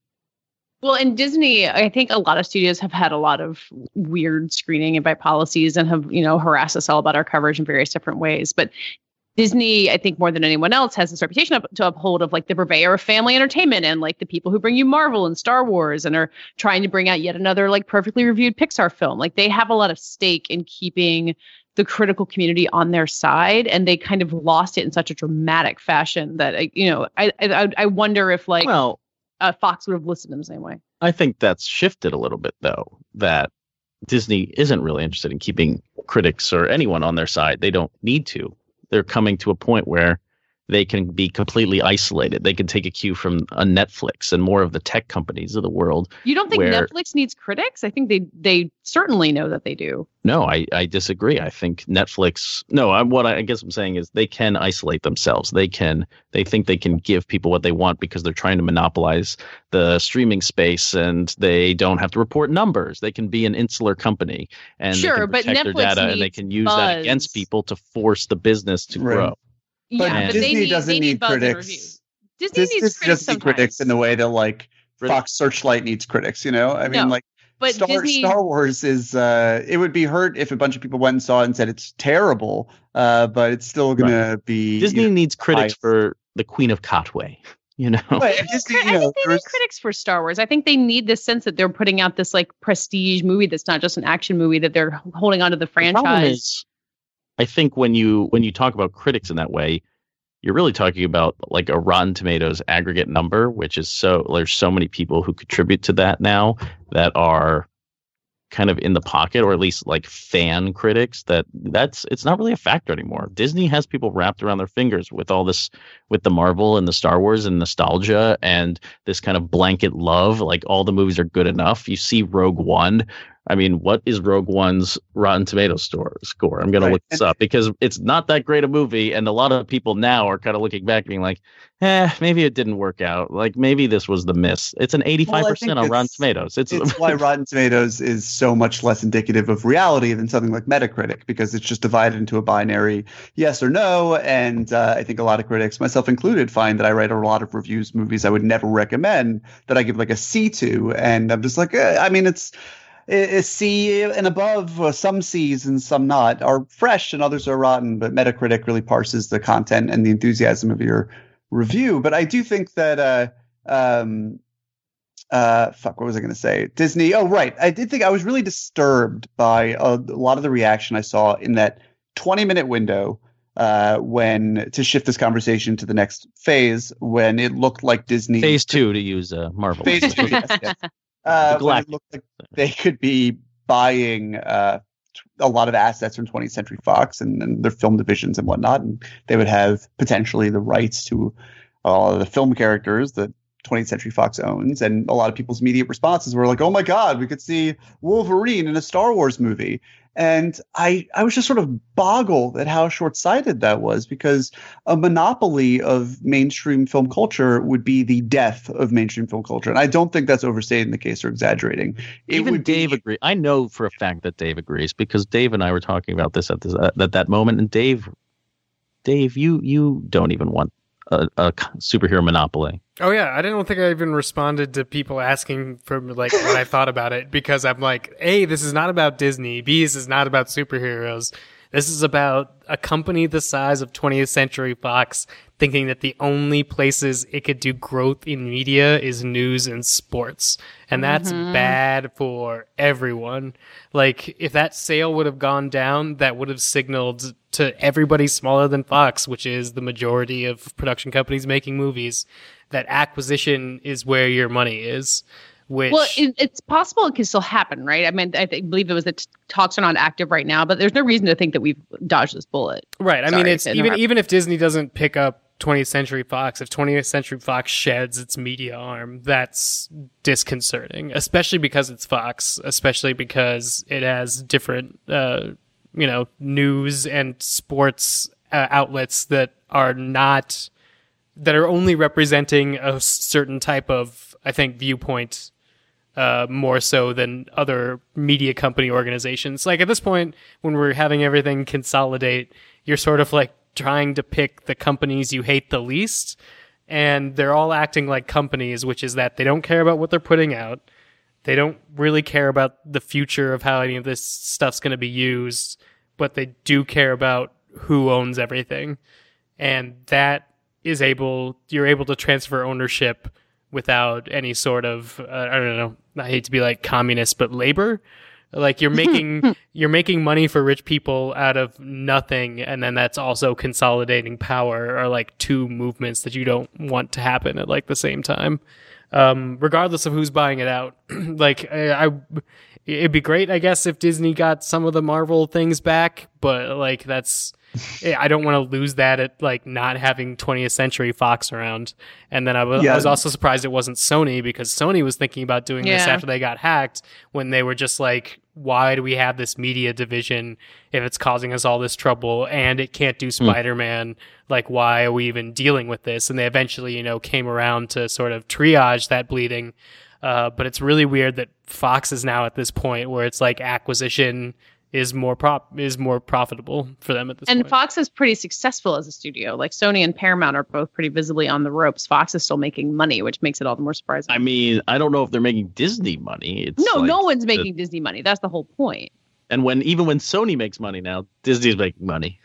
Well, in Disney, I think a lot of studios have had a lot of weird screening and by policies and have, you know, harassed us all about our coverage in various different ways. But Disney, I think more than anyone else, has this reputation up, to uphold of like the purveyor of family entertainment and like the people who bring you Marvel and Star Wars and are trying to bring out yet another like perfectly reviewed Pixar film. Like they have a lot of stake in keeping the critical community on their side, and they kind of lost it in such a dramatic fashion that I, you know, I I, I wonder if like Well, uh, Fox would have listened in the same way. I think that's shifted a little bit, though, that Disney isn't really interested in keeping critics or anyone on their side. They don't need to. They're coming to a point where they can be completely isolated. They can take a cue from a Netflix and more of the tech companies of the world. You don't think where- Netflix needs critics? I think they they certainly know that they do. No, I, I disagree. I think Netflix. No, I, what I, I guess I'm saying is they can isolate themselves. They can. They think they can give people what they want because they're trying to monopolize the streaming space, and they don't have to report numbers. They can be an insular company, and Sure, they can but protect their Netflix data, and they needs can use that buzz. against people to force the business to Right. grow. But yeah, but Disney they need, doesn't they need, need buzz and critics. reviews. Disney This, needs this critics doesn't need sometimes. critics in the way that like Really? Fox Searchlight needs critics. You know, I mean, No, like but Star, Disney, Star Wars is. Uh, it would be hurt if a bunch of people went and saw it and said it's terrible. Uh, but it's still gonna be Disney you know, needs critics I- for the Queen of Katwe. You know, But I if Disney, think you know, they there need was- critics for Star Wars. I think they need this sense that they're putting out this like prestige movie that's not just an action movie, that they're holding onto the The problem franchise. is, I think when you when you talk about critics in that way, you're really talking about like a Rotten Tomatoes aggregate number, which is so there's so many people who contribute to that now that are kind of in the pocket, or at least like fan critics, that that's it's not really a factor anymore. Disney has people wrapped around their fingers with all this, with the Marvel and the Star Wars and nostalgia and this kind of blanket love. Like all the movies are good enough. You see Rogue One. I mean, what is Rogue One's Rotten Tomatoes store score? I'm going right. to look this up because it's not that great a movie. And a lot of people now are kind of looking back being like, eh, maybe it didn't work out. Like maybe this was the miss. It's an eighty-five percent well, on Rotten Tomatoes. It's, it's why Rotten Tomatoes is so much less indicative of reality than something like Metacritic, because it's just divided into a binary yes or no. And uh, I think a lot of critics, myself included, find that I write a lot of reviews, movies I would never recommend, that I give like a C to. And I'm just like, eh, I mean, it's, A C and above, uh, some C's and some not, are fresh and others are rotten, but Metacritic really parses the content and the enthusiasm of your review. But I do think that, uh, um, uh, fuck, what was I going to say? Disney. Oh, right. I did think I was really disturbed by a, a lot of the reaction I saw in that twenty minute window uh, when, to shift this conversation to the next phase, when it looked like Disney. Phase two, to use uh, Marvel. Phase two, yes, yes. Uh, when it looked like they could be buying uh, a lot of assets from twentieth Century Fox and, and their film divisions and whatnot, and they would have potentially the rights to all of the film characters that twentieth Century Fox owns. And a lot of people's immediate responses were like, "Oh my God, we could see Wolverine in a Star Wars movie." And I, I was just sort of boggled at how short-sighted that was, because a monopoly of mainstream film culture would be the death of mainstream film culture. And I don't think that's overstating the case or exaggerating. It Even would Dave be- agrees. I know for a fact that Dave agrees, because Dave and I were talking about this at, this, uh, at that moment. And Dave, Dave, you you don't even want a, a superhero monopoly. Oh yeah, I don't think I even responded to people asking for like what I thought about it, because I'm like, A, this is not about Disney. B, this is not about superheroes. This is about a company the size of twentieth Century Fox thinking that the only places it could do growth in media is news and sports. And that's mm-hmm. bad for everyone. Like, if that sale would have gone down, that would have signaled to everybody smaller than Fox, which is the majority of production companies making movies, that acquisition is where your money is. Which, well, it, it's possible it can still happen, right? I mean, I think, believe it was that talks are not active right now, but there's no reason to think that we've dodged this bullet. Right. I Sorry, mean, it's even even if Disney doesn't pick up twentieth Century Fox, if twentieth Century Fox sheds its media arm, that's disconcerting, especially because it's Fox, especially because it has different, uh, you know, news and sports uh, outlets that are not, that are only representing a certain type of, I think, viewpoint. Uh, more so than other media company organizations. Like at this point, when we're having everything consolidate, you're sort of like trying to pick the companies you hate the least, and they're all acting like companies, which is that they don't care about what they're putting out. They don't really care about the future of how any of this stuff's going to be used, but they do care about who owns everything. And that is able, you're able to transfer ownership without any sort of, uh, I don't know, I hate to be like communist, but labor. Like you're making you're making money for rich people out of nothing, and then that's also consolidating power, or like two movements that you don't want to happen at like the same time. Um, regardless of who's buying it out, like I, I, it'd be great, I guess, if Disney got some of the Marvel things back, but like that's. I don't want to lose that at like not having twentieth Century Fox around. And then I was, yeah. I was also surprised it wasn't Sony, because Sony was thinking about doing yeah. this after they got hacked, when they were just like, why do we have this media division if it's causing us all this trouble and it can't do Spider-Man? Mm. Like, why are we even dealing with this? And they eventually, you know, came around to sort of triage that bleeding. Uh, but it's really weird that Fox is now at this point where it's like acquisition is more prop is more profitable for them at this and point. And Fox is pretty successful as a studio. Like Sony and Paramount are both pretty visibly on the ropes. Fox is still making money, which makes it all the more surprising. I mean, I don't know if they're making Disney money. It's no, like no one's making the, Disney money. That's the whole point. And when even when Sony makes money now, Disney's making money.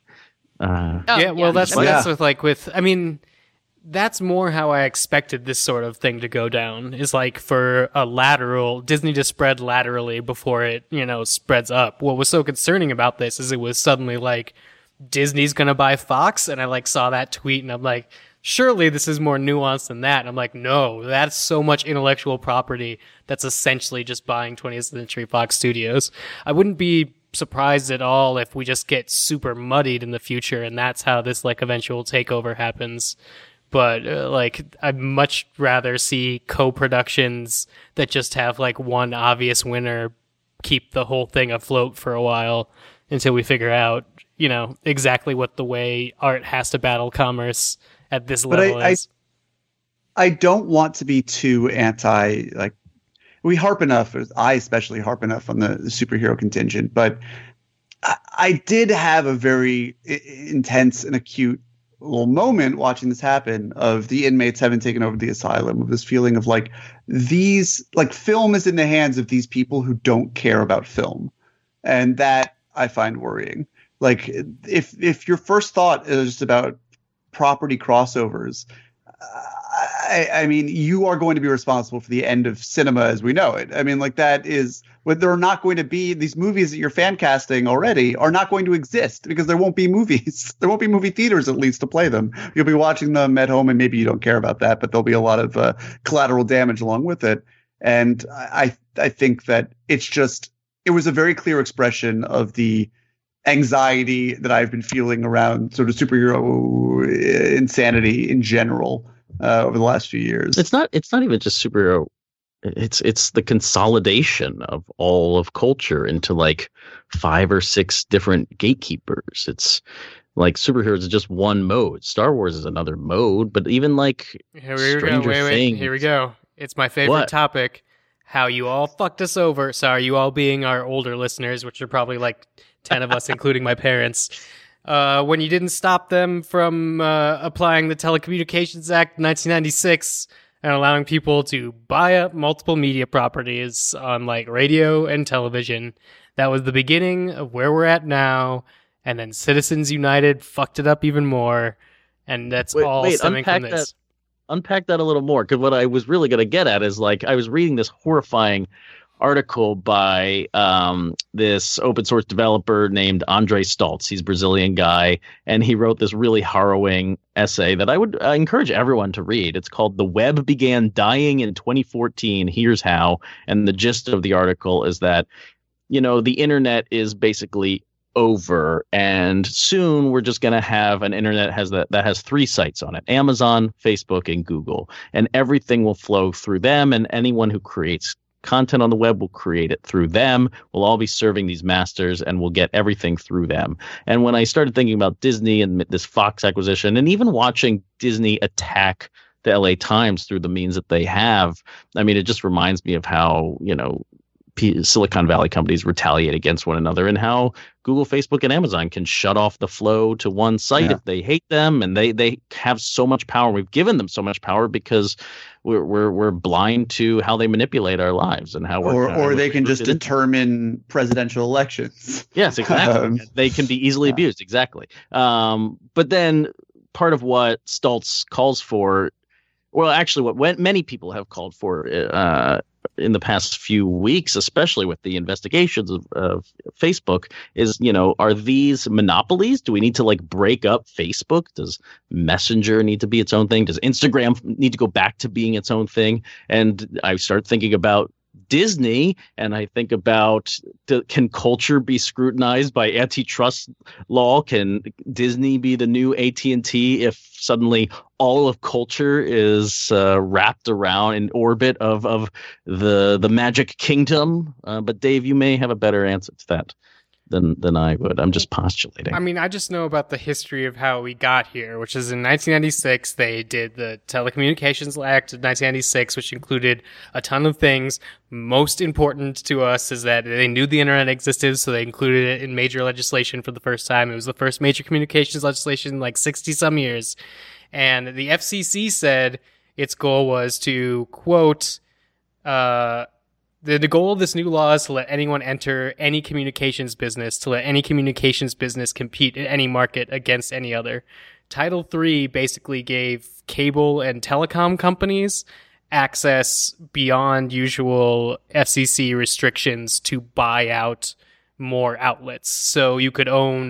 Uh, oh, yeah, well, yeah. that's that's yeah. with like with. I mean. That's more how I expected this sort of thing to go down, is like for a lateral, Disney to spread laterally before it, you know, spreads up. What was so concerning about this is it was suddenly like, Disney's going to buy Fox. And I like saw that tweet and I'm like, surely this is more nuanced than that. And I'm like, no, that's so much intellectual property that's essentially just buying twentieth Century Fox Studios. I wouldn't be surprised at all if we just get super muddied in the future, and that's how this like eventual takeover happens. But uh, like, I'd much rather see co-productions that just have like one obvious winner keep the whole thing afloat for a while until we figure out, you know, exactly what the way art has to battle commerce at this but level I, is. I, I don't want to be too anti, like, we harp enough, I especially harp enough on the, the superhero contingent, but I, I did have a very I- intense and acute little moment watching this happen of the inmates having taken over the asylum, of this feeling of like these, like film is in the hands of these people who don't care about film. And that I find worrying. Like if, if your first thought is just about property crossovers, I, I mean, you are going to be responsible for the end of cinema as we know it. I mean, like that is what there are not going to be. These movies that you're fan casting already are not going to exist because there won't be movies. There won't be movie theaters, at least, to play them. You'll be watching them at home, and maybe you don't care about that, but there'll be a lot of uh, collateral damage along with it. And I, I think that it's just, it was a very clear expression of the anxiety that I've been feeling around sort of superhero insanity in general uh, over the last few years. It's not. It's not even just superhero. It's it's the consolidation of all of culture into like five or six different gatekeepers. It's like superheroes is just one mode. Star Wars is another mode. But even like Here we Stranger go. Wait, wait. Things. Here we go. It's my favorite What? topic. How you all fucked us over. Sorry, you all being our older listeners, which are probably like ten of us, including my parents. Uh, when you didn't stop them from uh, applying the Telecommunications Act nineteen ninety-six and allowing people to buy up multiple media properties on like radio and television. That was the beginning of where we're at now. And then Citizens United fucked it up even more. And that's Wait, all wait, stemming from unpack this. that. Unpack that a little more, because what I was really going to get at is like I was reading this horrifying article by um, this open source developer named Andre Stoltz. He's a Brazilian guy, and he wrote this really harrowing essay that I would uh, encourage everyone to read. It's called "The Web Began Dying in twenty fourteen. Here's How." And the gist of the article is that, you know, the internet is basically over, and soon we're just going to have an internet has that that has three sites on it: Amazon, Facebook, and Google, and everything will flow through them, and anyone who creates content on the web will create it through them. We'll all be serving these masters, and we'll get everything through them. And when I started thinking about Disney and this Fox acquisition, and even watching Disney attack the L A Times through the means that they have, I mean, it just reminds me of how, you know, Silicon Valley companies retaliate against one another, and how Google, Facebook, and Amazon can shut off the flow to one site Yeah. if they hate them, and they they have so much power. We've given them so much power because we're we're we're blind to how they manipulate our lives and how we're Or, kind of or they can just rooted into- determine presidential elections. Yes, exactly. Um, They can be easily abused. Exactly. Um, but then part of what Stoltz calls for, well, actually, what when many people have called for uh, in the past few weeks, especially with the investigations of, of Facebook, is, you know, are these monopolies? Do we need to like break up Facebook? Does Messenger need to be its own thing? Does Instagram need to go back to being its own thing? And I start thinking about Disney, and I think about the, can culture be scrutinized by antitrust law? Can Disney be the new A T and T if suddenly all of culture is uh, wrapped around in orbit of of the the Magic Kingdom? Uh, but Dave, you may have a better answer to that than than I would. I'm just postulating. I mean, I just know about the history of how we got here, which is in nineteen ninety-six, they did the Telecommunications Act of nineteen ninety-six, which included a ton of things. Most important to us is that they knew the internet existed, so they included it in major legislation for the first time. It was the first major communications legislation in like sixty some years. And the F C C said its goal was to, quote, uh, The, the goal of this new law is to let anyone enter any communications business, to let any communications business compete in any market against any other. Title three basically gave cable and telecom companies access beyond usual F C C restrictions to buy out more outlets. So you could own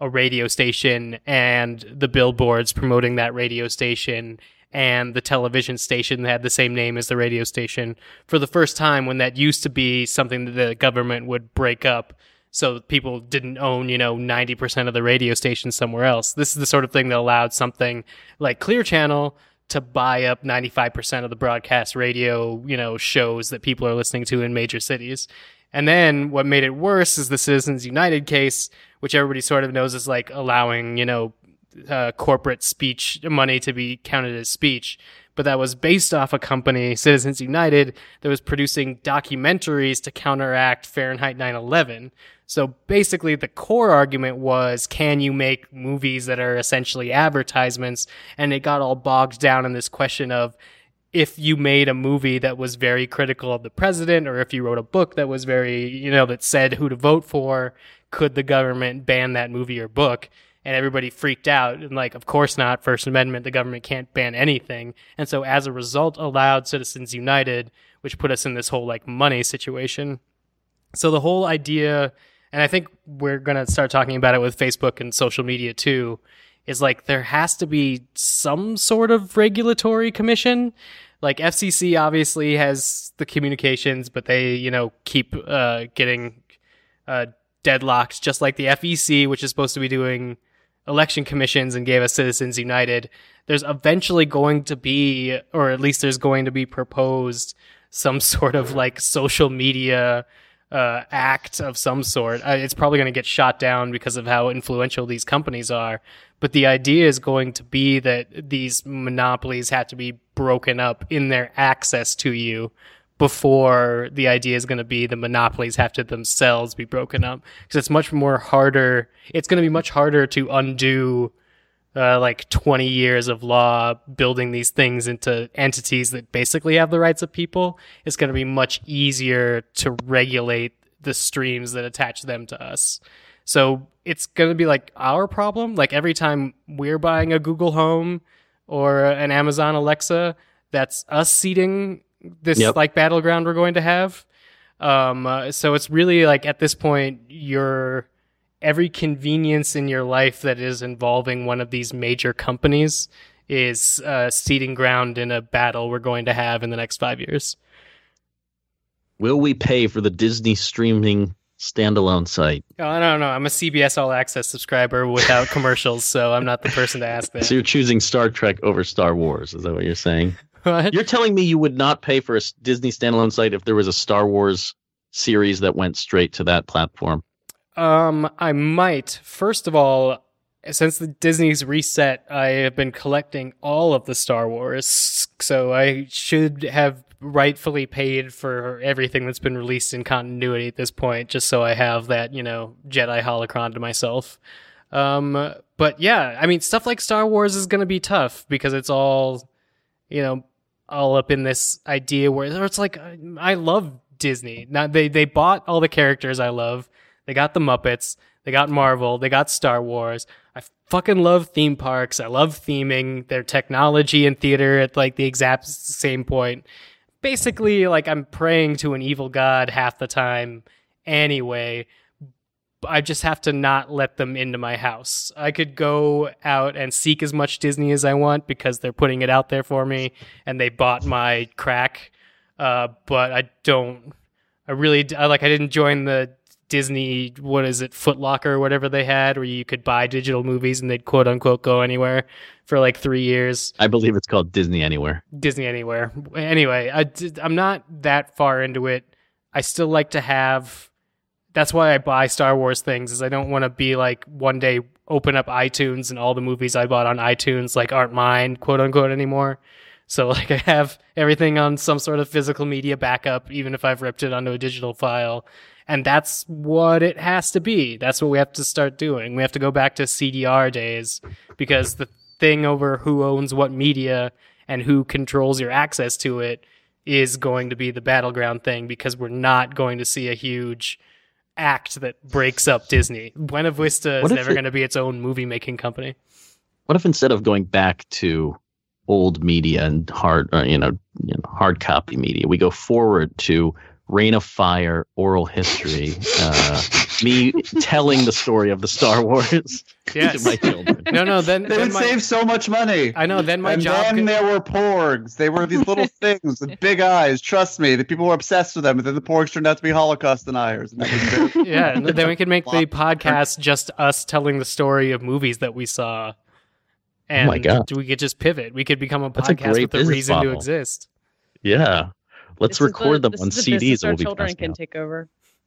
a radio station and the billboards promoting that radio station and the television station that had the same name as the radio station for the first time, when that used to be something that the government would break up so people didn't own, you know, ninety percent of the radio stations somewhere else. This is the sort of thing that allowed something like Clear Channel to buy up ninety-five percent of the broadcast radio, you know, shows that people are listening to in major cities. And then what made it worse is the Citizens United case, which everybody sort of knows is like allowing, you know, uh, corporate speech money to be counted as speech. But that was based off a company, Citizens United, that was producing documentaries to counteract Fahrenheit nine eleven. So basically the core argument was, can you make movies that are essentially advertisements? And it got all bogged down in this question of, if you made a movie that was very critical of the president, or if you wrote a book that was very, you know, that said who to vote for, could the government ban that movie or book? And everybody freaked out. And like, of course not. First Amendment, the government can't ban anything. And so as a result, allowed Citizens United, which put us in this whole like money situation. So the whole idea, and I think we're going to start talking about it with Facebook and social media too, is like there has to be some sort of regulatory commission. Like F C C obviously has the communications, but they, you know, keep uh, getting uh, deadlocked, just like the F E C, which is supposed to be doing election commissions and gave us Citizens United. There's eventually going to be, or at least there's going to be proposed, some sort of like social media uh, act of some sort. Uh, it's probably going to get shot down because of how influential these companies are. But the idea is going to be that these monopolies have to be broken up in their access to you, before the idea is going to be the monopolies have to themselves be broken up. Because it's much more harder. It's going to be much harder to undo uh, like twenty years of law building these things into entities that basically have the rights of people. It's going to be much easier to regulate the streams that attach them to us. So it's going to be like our problem. Like every time we're buying a Google Home or an Amazon Alexa, that's us seeding this yep. like battleground we're going to have. Um, uh, so it's really like at this point, your every convenience in your life that is involving one of these major companies is uh, seeding ground in a battle we're going to have in the next five years. Will we pay for the Disney streaming standalone site? Oh, I don't know. I'm a C B S All Access subscriber without commercials, so I'm not the person to ask that. So you're choosing Star Trek over Star Wars. Is that what you're saying? What? You're telling me you would not pay for a Disney standalone site if there was a Star Wars series that went straight to that platform? Um, I might. First of all, since the Disney's reset, I have been collecting all of the Star Wars, so I should have rightfully paid for everything that's been released in continuity at this point, just so I have that, you know, Jedi holocron to myself. Um, but yeah, I mean, stuff like Star Wars is going to be tough because it's all, you know, all up in this idea where it's like, I love Disney. Now they, they bought all the characters I love. They got the Muppets. They got Marvel. They got Star Wars. I fucking love theme parks. I love theming. Their technology and theater at like the exact same point. Basically, like I'm praying to an evil god half the time anyway. I just have to not let them into my house. I could go out and seek as much Disney as I want because they're putting it out there for me and they bought my crack. Uh, but I don't, I really, I, like I didn't join the Disney, what is it, Foot Locker or whatever they had, where you could buy digital movies and they'd quote unquote go anywhere for like three years. I believe it's called Disney Anywhere. Disney Anywhere. Anyway, I, I'm not that far into it. I still like to have, that's why I buy Star Wars things, is I don't want to be like one day open up iTunes and all the movies I bought on iTunes like aren't mine, quote unquote, anymore. So like I have everything on some sort of physical media backup, even if I've ripped it onto a digital file. And that's what it has to be. That's what we have to start doing. We have to go back to C D R days, because the thing over who owns what media and who controls your access to it is going to be the battleground thing, because we're not going to see a huge act that breaks up Disney. Buena Vista is never it, going to be its own movie-making company. What if instead of going back to old media and hard, uh, you know, you know, hard copy media, we go forward to Reign of Fire oral history, uh, me telling the story of the Star Wars Yes. to my children. No, no. Then, They then would my, save so much money. I know. Then my and job. then could- there were porgs. They were these little things with big eyes. Trust me, the people were obsessed with them. But then the porgs turned out to be Holocaust deniers. And that was very- yeah, and then we could make the podcast just us telling the story of movies that we saw. And my God. we could just pivot. We could become a That's a podcast great with a business reason to model. exist. Yeah. Let's This is record the- them this on is the C business Ds. our We'll be children passing can out. take over.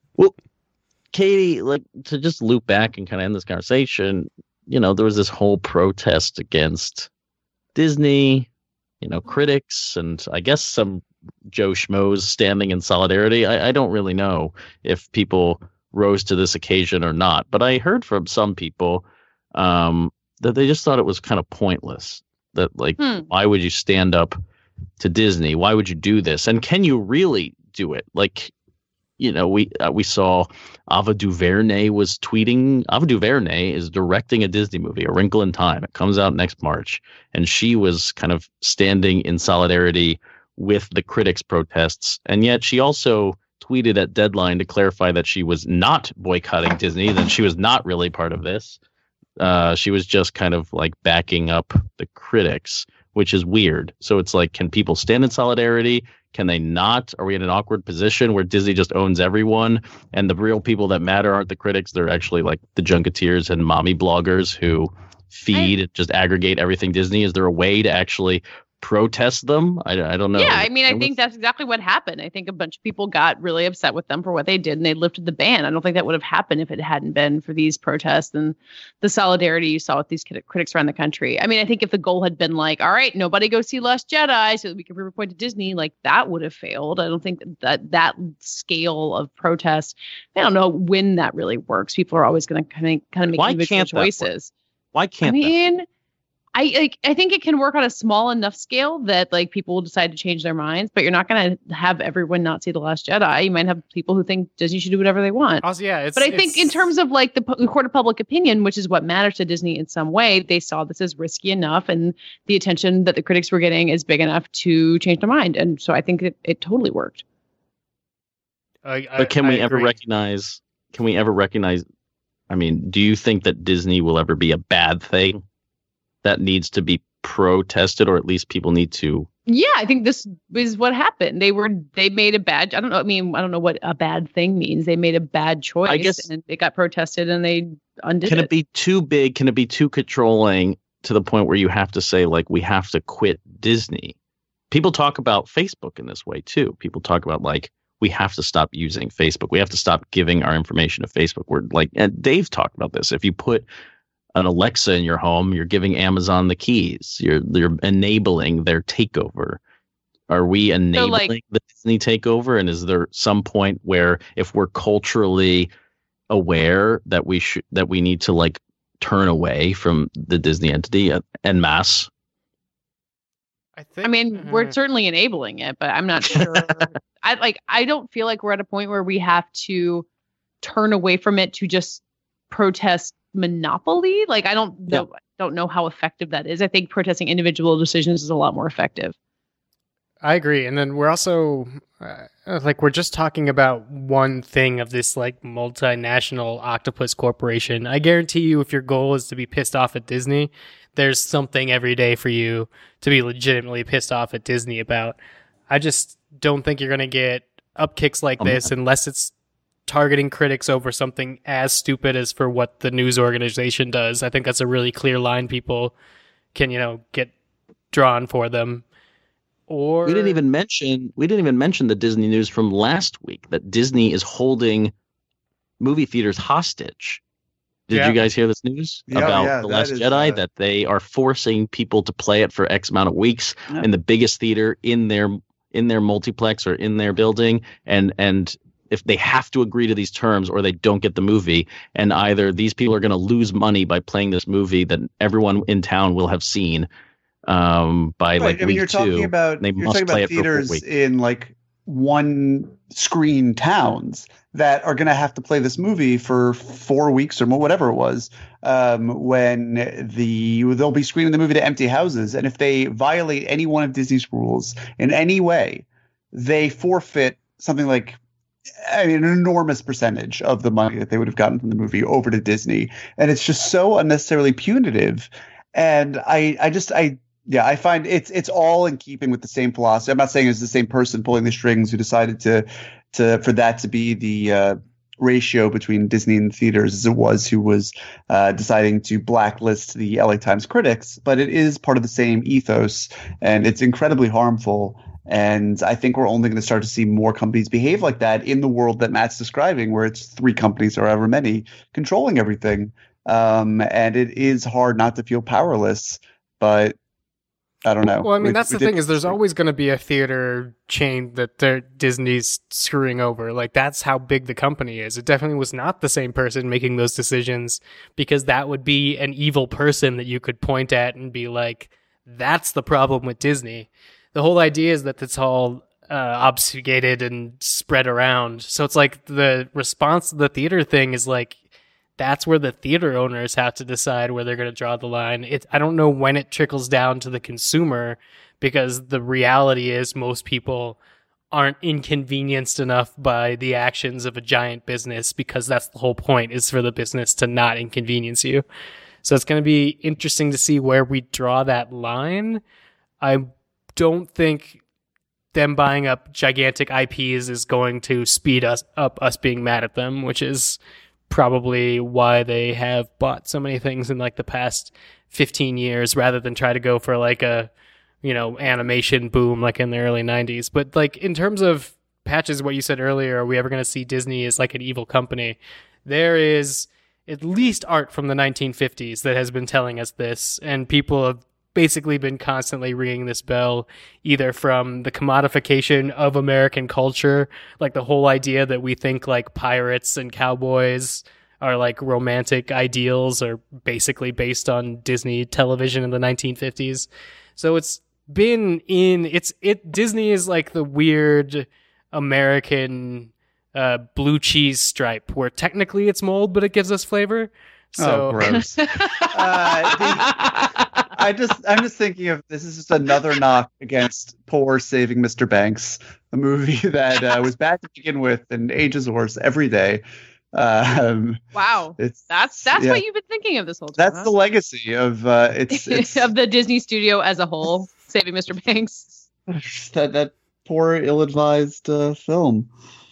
Katie, like to just loop back and kind of end this conversation, you know, there was this whole protest against Disney, you know, critics, and I guess some Joe Schmoes standing in solidarity. I, I don't really know if people rose to this occasion or not, but I heard from some people um, that they just thought it was kind of pointless. That like, Hmm. why would you stand up to Disney? Why would you do this? And can you really do it? Like, you know, we uh, we saw Ava DuVernay was tweeting. Ava DuVernay is directing a Disney movie, A Wrinkle in Time. It comes out next March, and she was kind of standing in solidarity with the critics' protests. And yet, she also tweeted at Deadline to clarify that she was not boycotting Disney, that she was not really part of this. Uh, she was just kind of like backing up the critics, which is weird. So it's like, can people stand in solidarity? Can they not? Are we in an awkward position where Disney just owns everyone and the real people that matter aren't the critics? They're actually like the Junketeers and mommy bloggers who feed and just aggregate everything Disney. Is there a way to actually protest them? I, I don't know. Yeah, I mean, I think that's exactly what happened. I think a bunch of people got really upset with them for what they did, and they lifted the ban. I don't think that would have happened if it hadn't been for these protests and the solidarity you saw with these crit- critics around the country. I mean, I think if the goal had been like, all right, nobody go see Last Jedi so that we can prove a point to Disney, like that would have failed. I don't think that that scale of protest, I don't know when that really works. People are always going to kind of kind of make Why individual can't that work? choices. Why can't I that? mean, I like. I think it can work on a small enough scale that like people will decide to change their minds. But you're not going to have everyone not see The Last Jedi. You might have people who think Disney should do whatever they want. Also, yeah, it's, But I think it's- in terms of like the pu- court of public opinion, which is what matters to Disney in some way, they saw this as risky enough, and the attention that the critics were getting is big enough to change their mind. And so I think it, it totally worked. I, I, But can I we ever agree. recognize? Can we ever recognize? I mean, do you think that Disney will ever be a bad thing that needs to be protested, or at least people need to? Yeah, I think this is what happened. They were they made a bad. I don't know. I mean, I don't know what a bad thing means. They made a bad choice. I guess- and it got protested, and they undid Can it. it be too big? Can it be too controlling to the point where you have to say, like, we have to quit Disney? People talk about Facebook in this way too. People talk about like, we have to stop using Facebook. We have to stop giving our information to Facebook. We're like, and Dave talked about this. If you put an Alexa in your home, you're giving Amazon the keys. You're you're enabling their takeover. Are we enabling like- the Disney takeover? And is there some point where, if we're culturally aware that we should that we need to like turn away from the Disney entity en masse? I think. I mean, we're uh, certainly enabling it, but I'm not sure. I like. I don't feel like we're at a point where we have to turn away from it to just protest monopoly. Like, I don't know. Don't know how effective that is. I think protesting individual decisions is a lot more effective. I agree. And then we're also uh, like, we're just talking about one thing of this like multinational octopus corporation. I guarantee you, if your goal is to be pissed off at Disney, there's something every day for you to be legitimately pissed off at Disney about. I just don't think you're going to get upkicks like Um, this unless it's targeting critics over something as stupid as for what the news organization does. I think that's a really clear line people can, you know, get drawn for them. Or We didn't even mention we didn't even mention the Disney news from last week that Disney is holding movie theaters hostage. Did Yeah. you guys hear this news Yeah, about yeah, The that Last is, Jedi? uh, That they are forcing people to play it for X amount of weeks Yeah. in the biggest theater in their in their multiplex or in their building, and and if they have to agree to these terms or they don't get the movie, and either these people are going to lose money by playing this movie that everyone in town will have seen um, by Right, like I mean, week you're two. talking about they you're must talking play about it for a full theaters week. in like one screen towns that are going to have to play this movie for four weeks or more, whatever it was. Um, when the they'll be screening the movie to empty houses, and if they violate any one of Disney's rules in any way, they forfeit something like I mean, an enormous percentage of the money that they would have gotten from the movie over to Disney. And it's just so unnecessarily punitive. And I, I just, I, yeah, I find it's, it's all in keeping with the same philosophy. I'm not saying it's the same person pulling the strings who decided to, to, for that to be the, uh, ratio between Disney and theaters as it was who was uh, deciding to blacklist the L A Times critics, but it is part of the same ethos, and it's incredibly harmful. And I think we're only going to start to see more companies behave like that in the world that Matt's describing, where it's three companies or however many controlling everything. Um, and it is hard not to feel powerless, but I don't know. Well, I mean, We- that's we the thing did- is there's always going to be a theater chain that they're, Disney's screwing over. Like, that's how big the company is. It definitely was not the same person making those decisions, because that would be an evil person that you could point at and be like, that's the problem with Disney. The whole idea is that it's all uh, obfuscated and spread around. So it's like the response to the theater thing is like, that's where the theater owners have to decide where they're going to draw the line. It, I don't know when it trickles down to the consumer, because the reality is most people aren't inconvenienced enough by the actions of a giant business, because that's the whole point, is for the business to not inconvenience you. So it's going to be interesting to see where we draw that line. I don't think them buying up gigantic I Ps is going to speed us up us being mad at them, which is probably why they have bought so many things in like the past fifteen years, rather than try to go for like a, you know, animation boom like in the early nineties. But like in terms of Patches, what you said earlier, are we ever going to see Disney as like an evil company? There is at least art from the nineteen fifties that has been telling us this, and people have basically been constantly ringing this bell, either from the commodification of American culture, like the whole idea that we think like pirates and cowboys are like romantic ideals, are basically based on Disney television in the nineteen fifties. So it's been in it's it Disney is like the weird American uh, blue cheese stripe, where technically it's mold, but it gives us flavor. So Oh, gross. uh, the, I just, I'm just thinking of this is just another knock against poor Saving Mister Banks, a movie that uh, was bad to begin with and ages worse every day. Um, Wow, it's that's that's yeah. what you've been thinking of this whole time. That's huh? the legacy of uh, it's, it's of the Disney studio as a whole, Saving Mister Banks. that that poor ill-advised uh, film.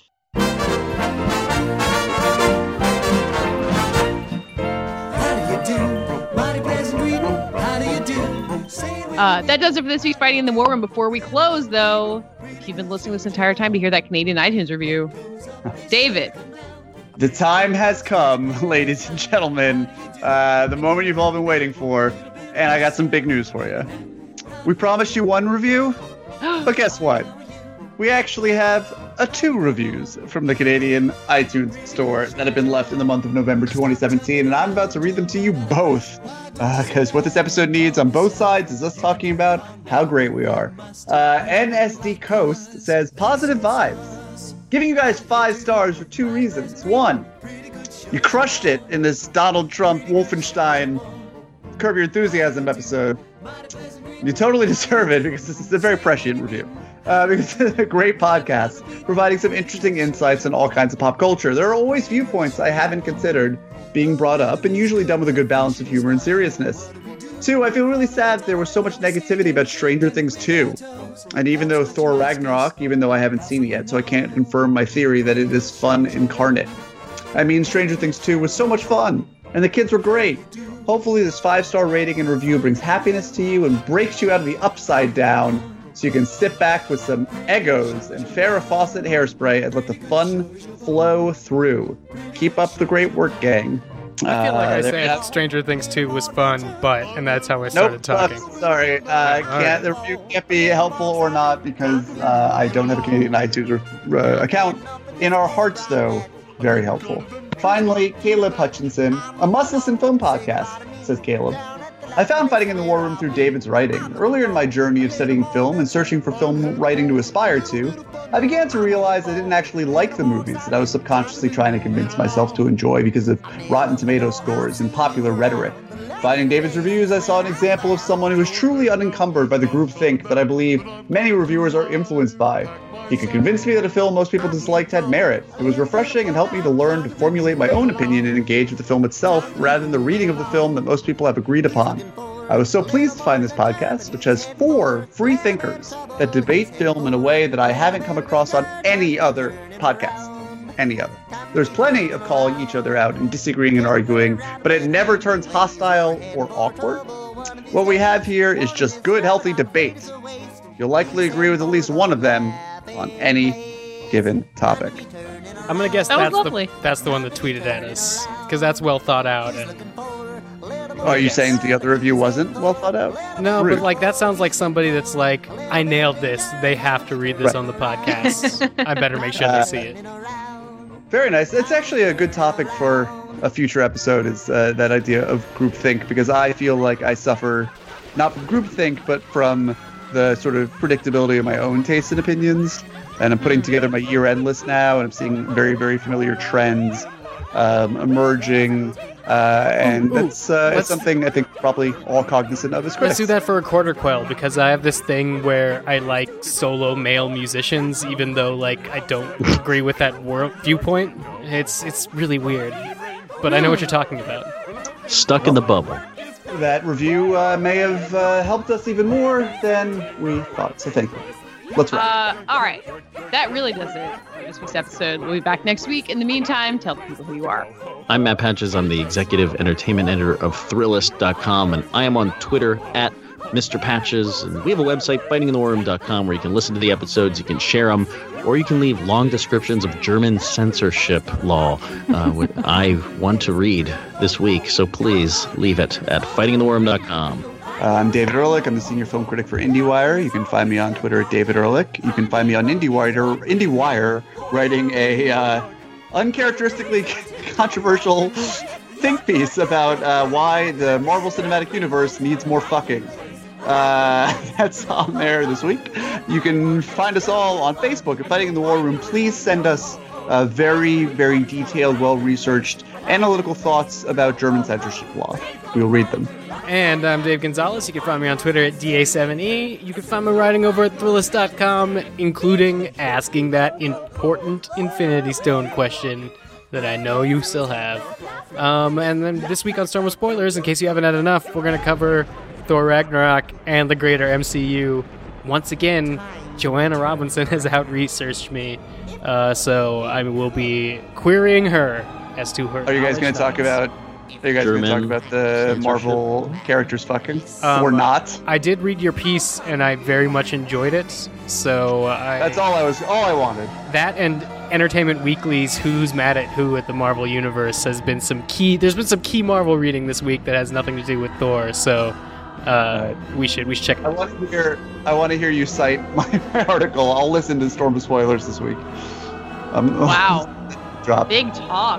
Uh, that does it for this week's Fighting in the War Room. Before we close, though, if you've been listening this entire time to hear that Canadian iTunes review, David. The time has come, ladies and gentlemen. Uh, the moment you've all been waiting for, and I got some big news for you. We promised you one review, but guess what? We actually have a two reviews from the Canadian iTunes store that have been left in the month of November twenty seventeen, and I'm about to read them to you both, because uh, what this episode needs on both sides is us talking about how great we are. Uh, N S D Coast says, positive vibes. Giving you guys five stars for two reasons. One, you crushed it in this Donald Trump Wolfenstein Curb Your Enthusiasm episode. You totally deserve it, because this is a very prescient review. Uh, because it's a great podcast, providing some interesting insights on all kinds of pop culture. There are always viewpoints I haven't considered being brought up, and usually done with a good balance of humor and seriousness. Two, I feel really sad that there was so much negativity about Stranger Things two. And even though Thor Ragnarok, even though I haven't seen it yet, so I can't confirm my theory that it is fun incarnate. I mean, Stranger Things two was so much fun, and the kids were great. Hopefully this five-star rating and review brings happiness to you and breaks you out of the upside down, so you can sit back with some Eggos and Farrah Fawcett hairspray and let the fun flow through. Keep up the great work, gang. I feel like Uh, I there- said Stranger Things two was fun, but, and that's how I Nope, started talking. uh, sorry. Uh, can't, the review can't be helpful or not, because uh, I don't have a Canadian iTunes uh, account. In our hearts, though, very helpful. Finally, Caleb Hutchinson, a must-listen film podcast, says Caleb. I found Fighting in the War Room through David's writing. Earlier in my journey of studying film and searching for film writing to aspire to, I began to realize I didn't actually like the movies that I was subconsciously trying to convince myself to enjoy because of Rotten Tomato scores and popular rhetoric. Finding David's reviews, I saw an example of someone who is truly unencumbered by the groupthink that I believe many reviewers are influenced by. He could convince me that a film most people disliked had merit. It was refreshing and helped me to learn to formulate my own opinion and engage with the film itself rather than the reading of the film that most people have agreed upon. I was so pleased to find this podcast, which has four free thinkers that debate film in a way that I haven't come across on any other podcast. Any other. There's plenty of calling each other out and disagreeing and arguing, but it never turns hostile or awkward. What we have here is just good, healthy debate. You'll likely agree with at least one of them on any given topic. I'm gonna guess That was that's lovely. the that's the one that tweeted at us because that's well thought out. And Oh, are you Yes. saying the other review wasn't well thought out? no, Rude. but like that sounds like somebody that's like, I nailed this. They have to read this Right. on the podcast. I better make sure they Uh, see it. Very nice. It's actually a good topic for a future episode, is uh, that idea of groupthink, because I feel like I suffer not from groupthink, but from the sort of predictability of my own tastes and opinions. And I'm putting together my year-end list now, and I'm seeing very, very familiar trends um, emerging. Uh, and Ooh, ooh. that's uh, it's Let's- something I think probably all cognizant of as Let's critics. do that for a quarter quell because I have this thing where I like solo male musicians, even though like I don't agree with that world viewpoint. It's it's really weird, but I know what you're talking about. Stuck in the bubble. That review uh, may have uh, helped us even more than we thought. So thank you. Let's wrap. Uh, all right. That really does it for this week's episode. We'll be back next week. In the meantime, tell the people who you are. I'm Matt Patches. I'm the executive entertainment editor of Thrillist dot com, and I am on Twitter at Mister Patches. And we have a website, fighting in the war room dot com, where you can listen to the episodes, you can share them, or you can leave long descriptions of German censorship law, uh, which I want to read this week. So please leave it at fighting in the war room dot com. Uh, I'm David Ehrlich. I'm the senior film critic for IndieWire. You can find me on Twitter at David Ehrlich. You can find me on IndieWire, IndieWire writing a uh, uncharacteristically controversial think piece about uh, why the Marvel Cinematic Universe needs more fucking. Uh, that's on there this week. You can find us all on Facebook at Fighting in the War Room. Please send us uh, very, very detailed, well-researched, analytical thoughts about German censorship law. We'll read them. And I'm Dave Gonzalez. You can find me on Twitter at D A seven E. You can find my writing over at Thrillist dot com, including asking that important Infinity Stone question that I know you still have. Um, and then this week on Storm of Spoilers, in case you haven't had enough, we're going to cover Thor Ragnarok and the greater M C U. Once again, Joanna Robinson has out-researched me, uh, so I will be querying her as to her Are you guys going knowledge to talk levels. about? Are you guys going to talk German about the Marvel characters fucking Um, or not? I did read your piece, and I very much enjoyed it. So I, That's all I was. All I wanted. that and Entertainment Weekly's "Who's Mad at Who" at the Marvel Universe has been some key. There's been some key Marvel reading this week that has nothing to do with Thor. So uh, we should we should check. I want to hear. I want to hear you cite my article. I'll listen to Storm of Spoilers this week. Um, Wow. drop. Big talk.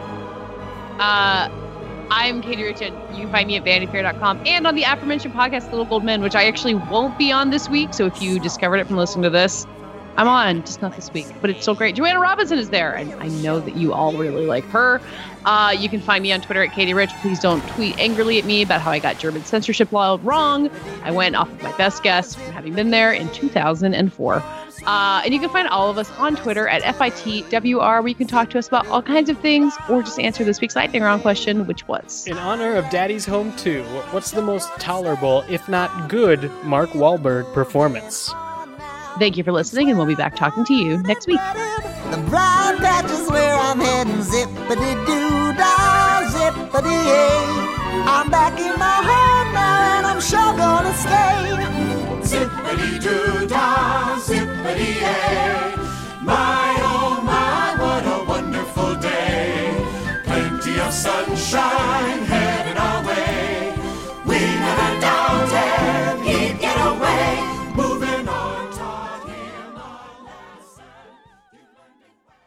Uh, I'm Katie Richard. You can find me at vanity fair dot com and on the aforementioned podcast, Little Gold Men, which I actually won't be on this week. So if you discovered it from listening to this, I'm on, just not this week. But it's still great. Joanna Robinson is there, and I know that you all really like her. Uh, you can find me on Twitter at Katie Rich. Please don't tweet angrily at me about how I got German censorship law wrong. I went off of my best guess from having been there in two thousand four. Uh, and you can find all of us on Twitter at F I T W R, where you can talk to us about all kinds of things or just answer this week's lightning round question, which was. In honor of Daddy's Home two, what's the most tolerable, if not good, Mark Wahlberg performance? Thank you for listening, and we'll be back talking to you next week. The brown patch is where I'm heading, zippity-doo-dah, zippity-yay. I'm back in my home now, and I'm sure gonna stay. Zippity-doo-dah, zippity-yay. My, oh my, what a wonderful day. Plenty of sunshine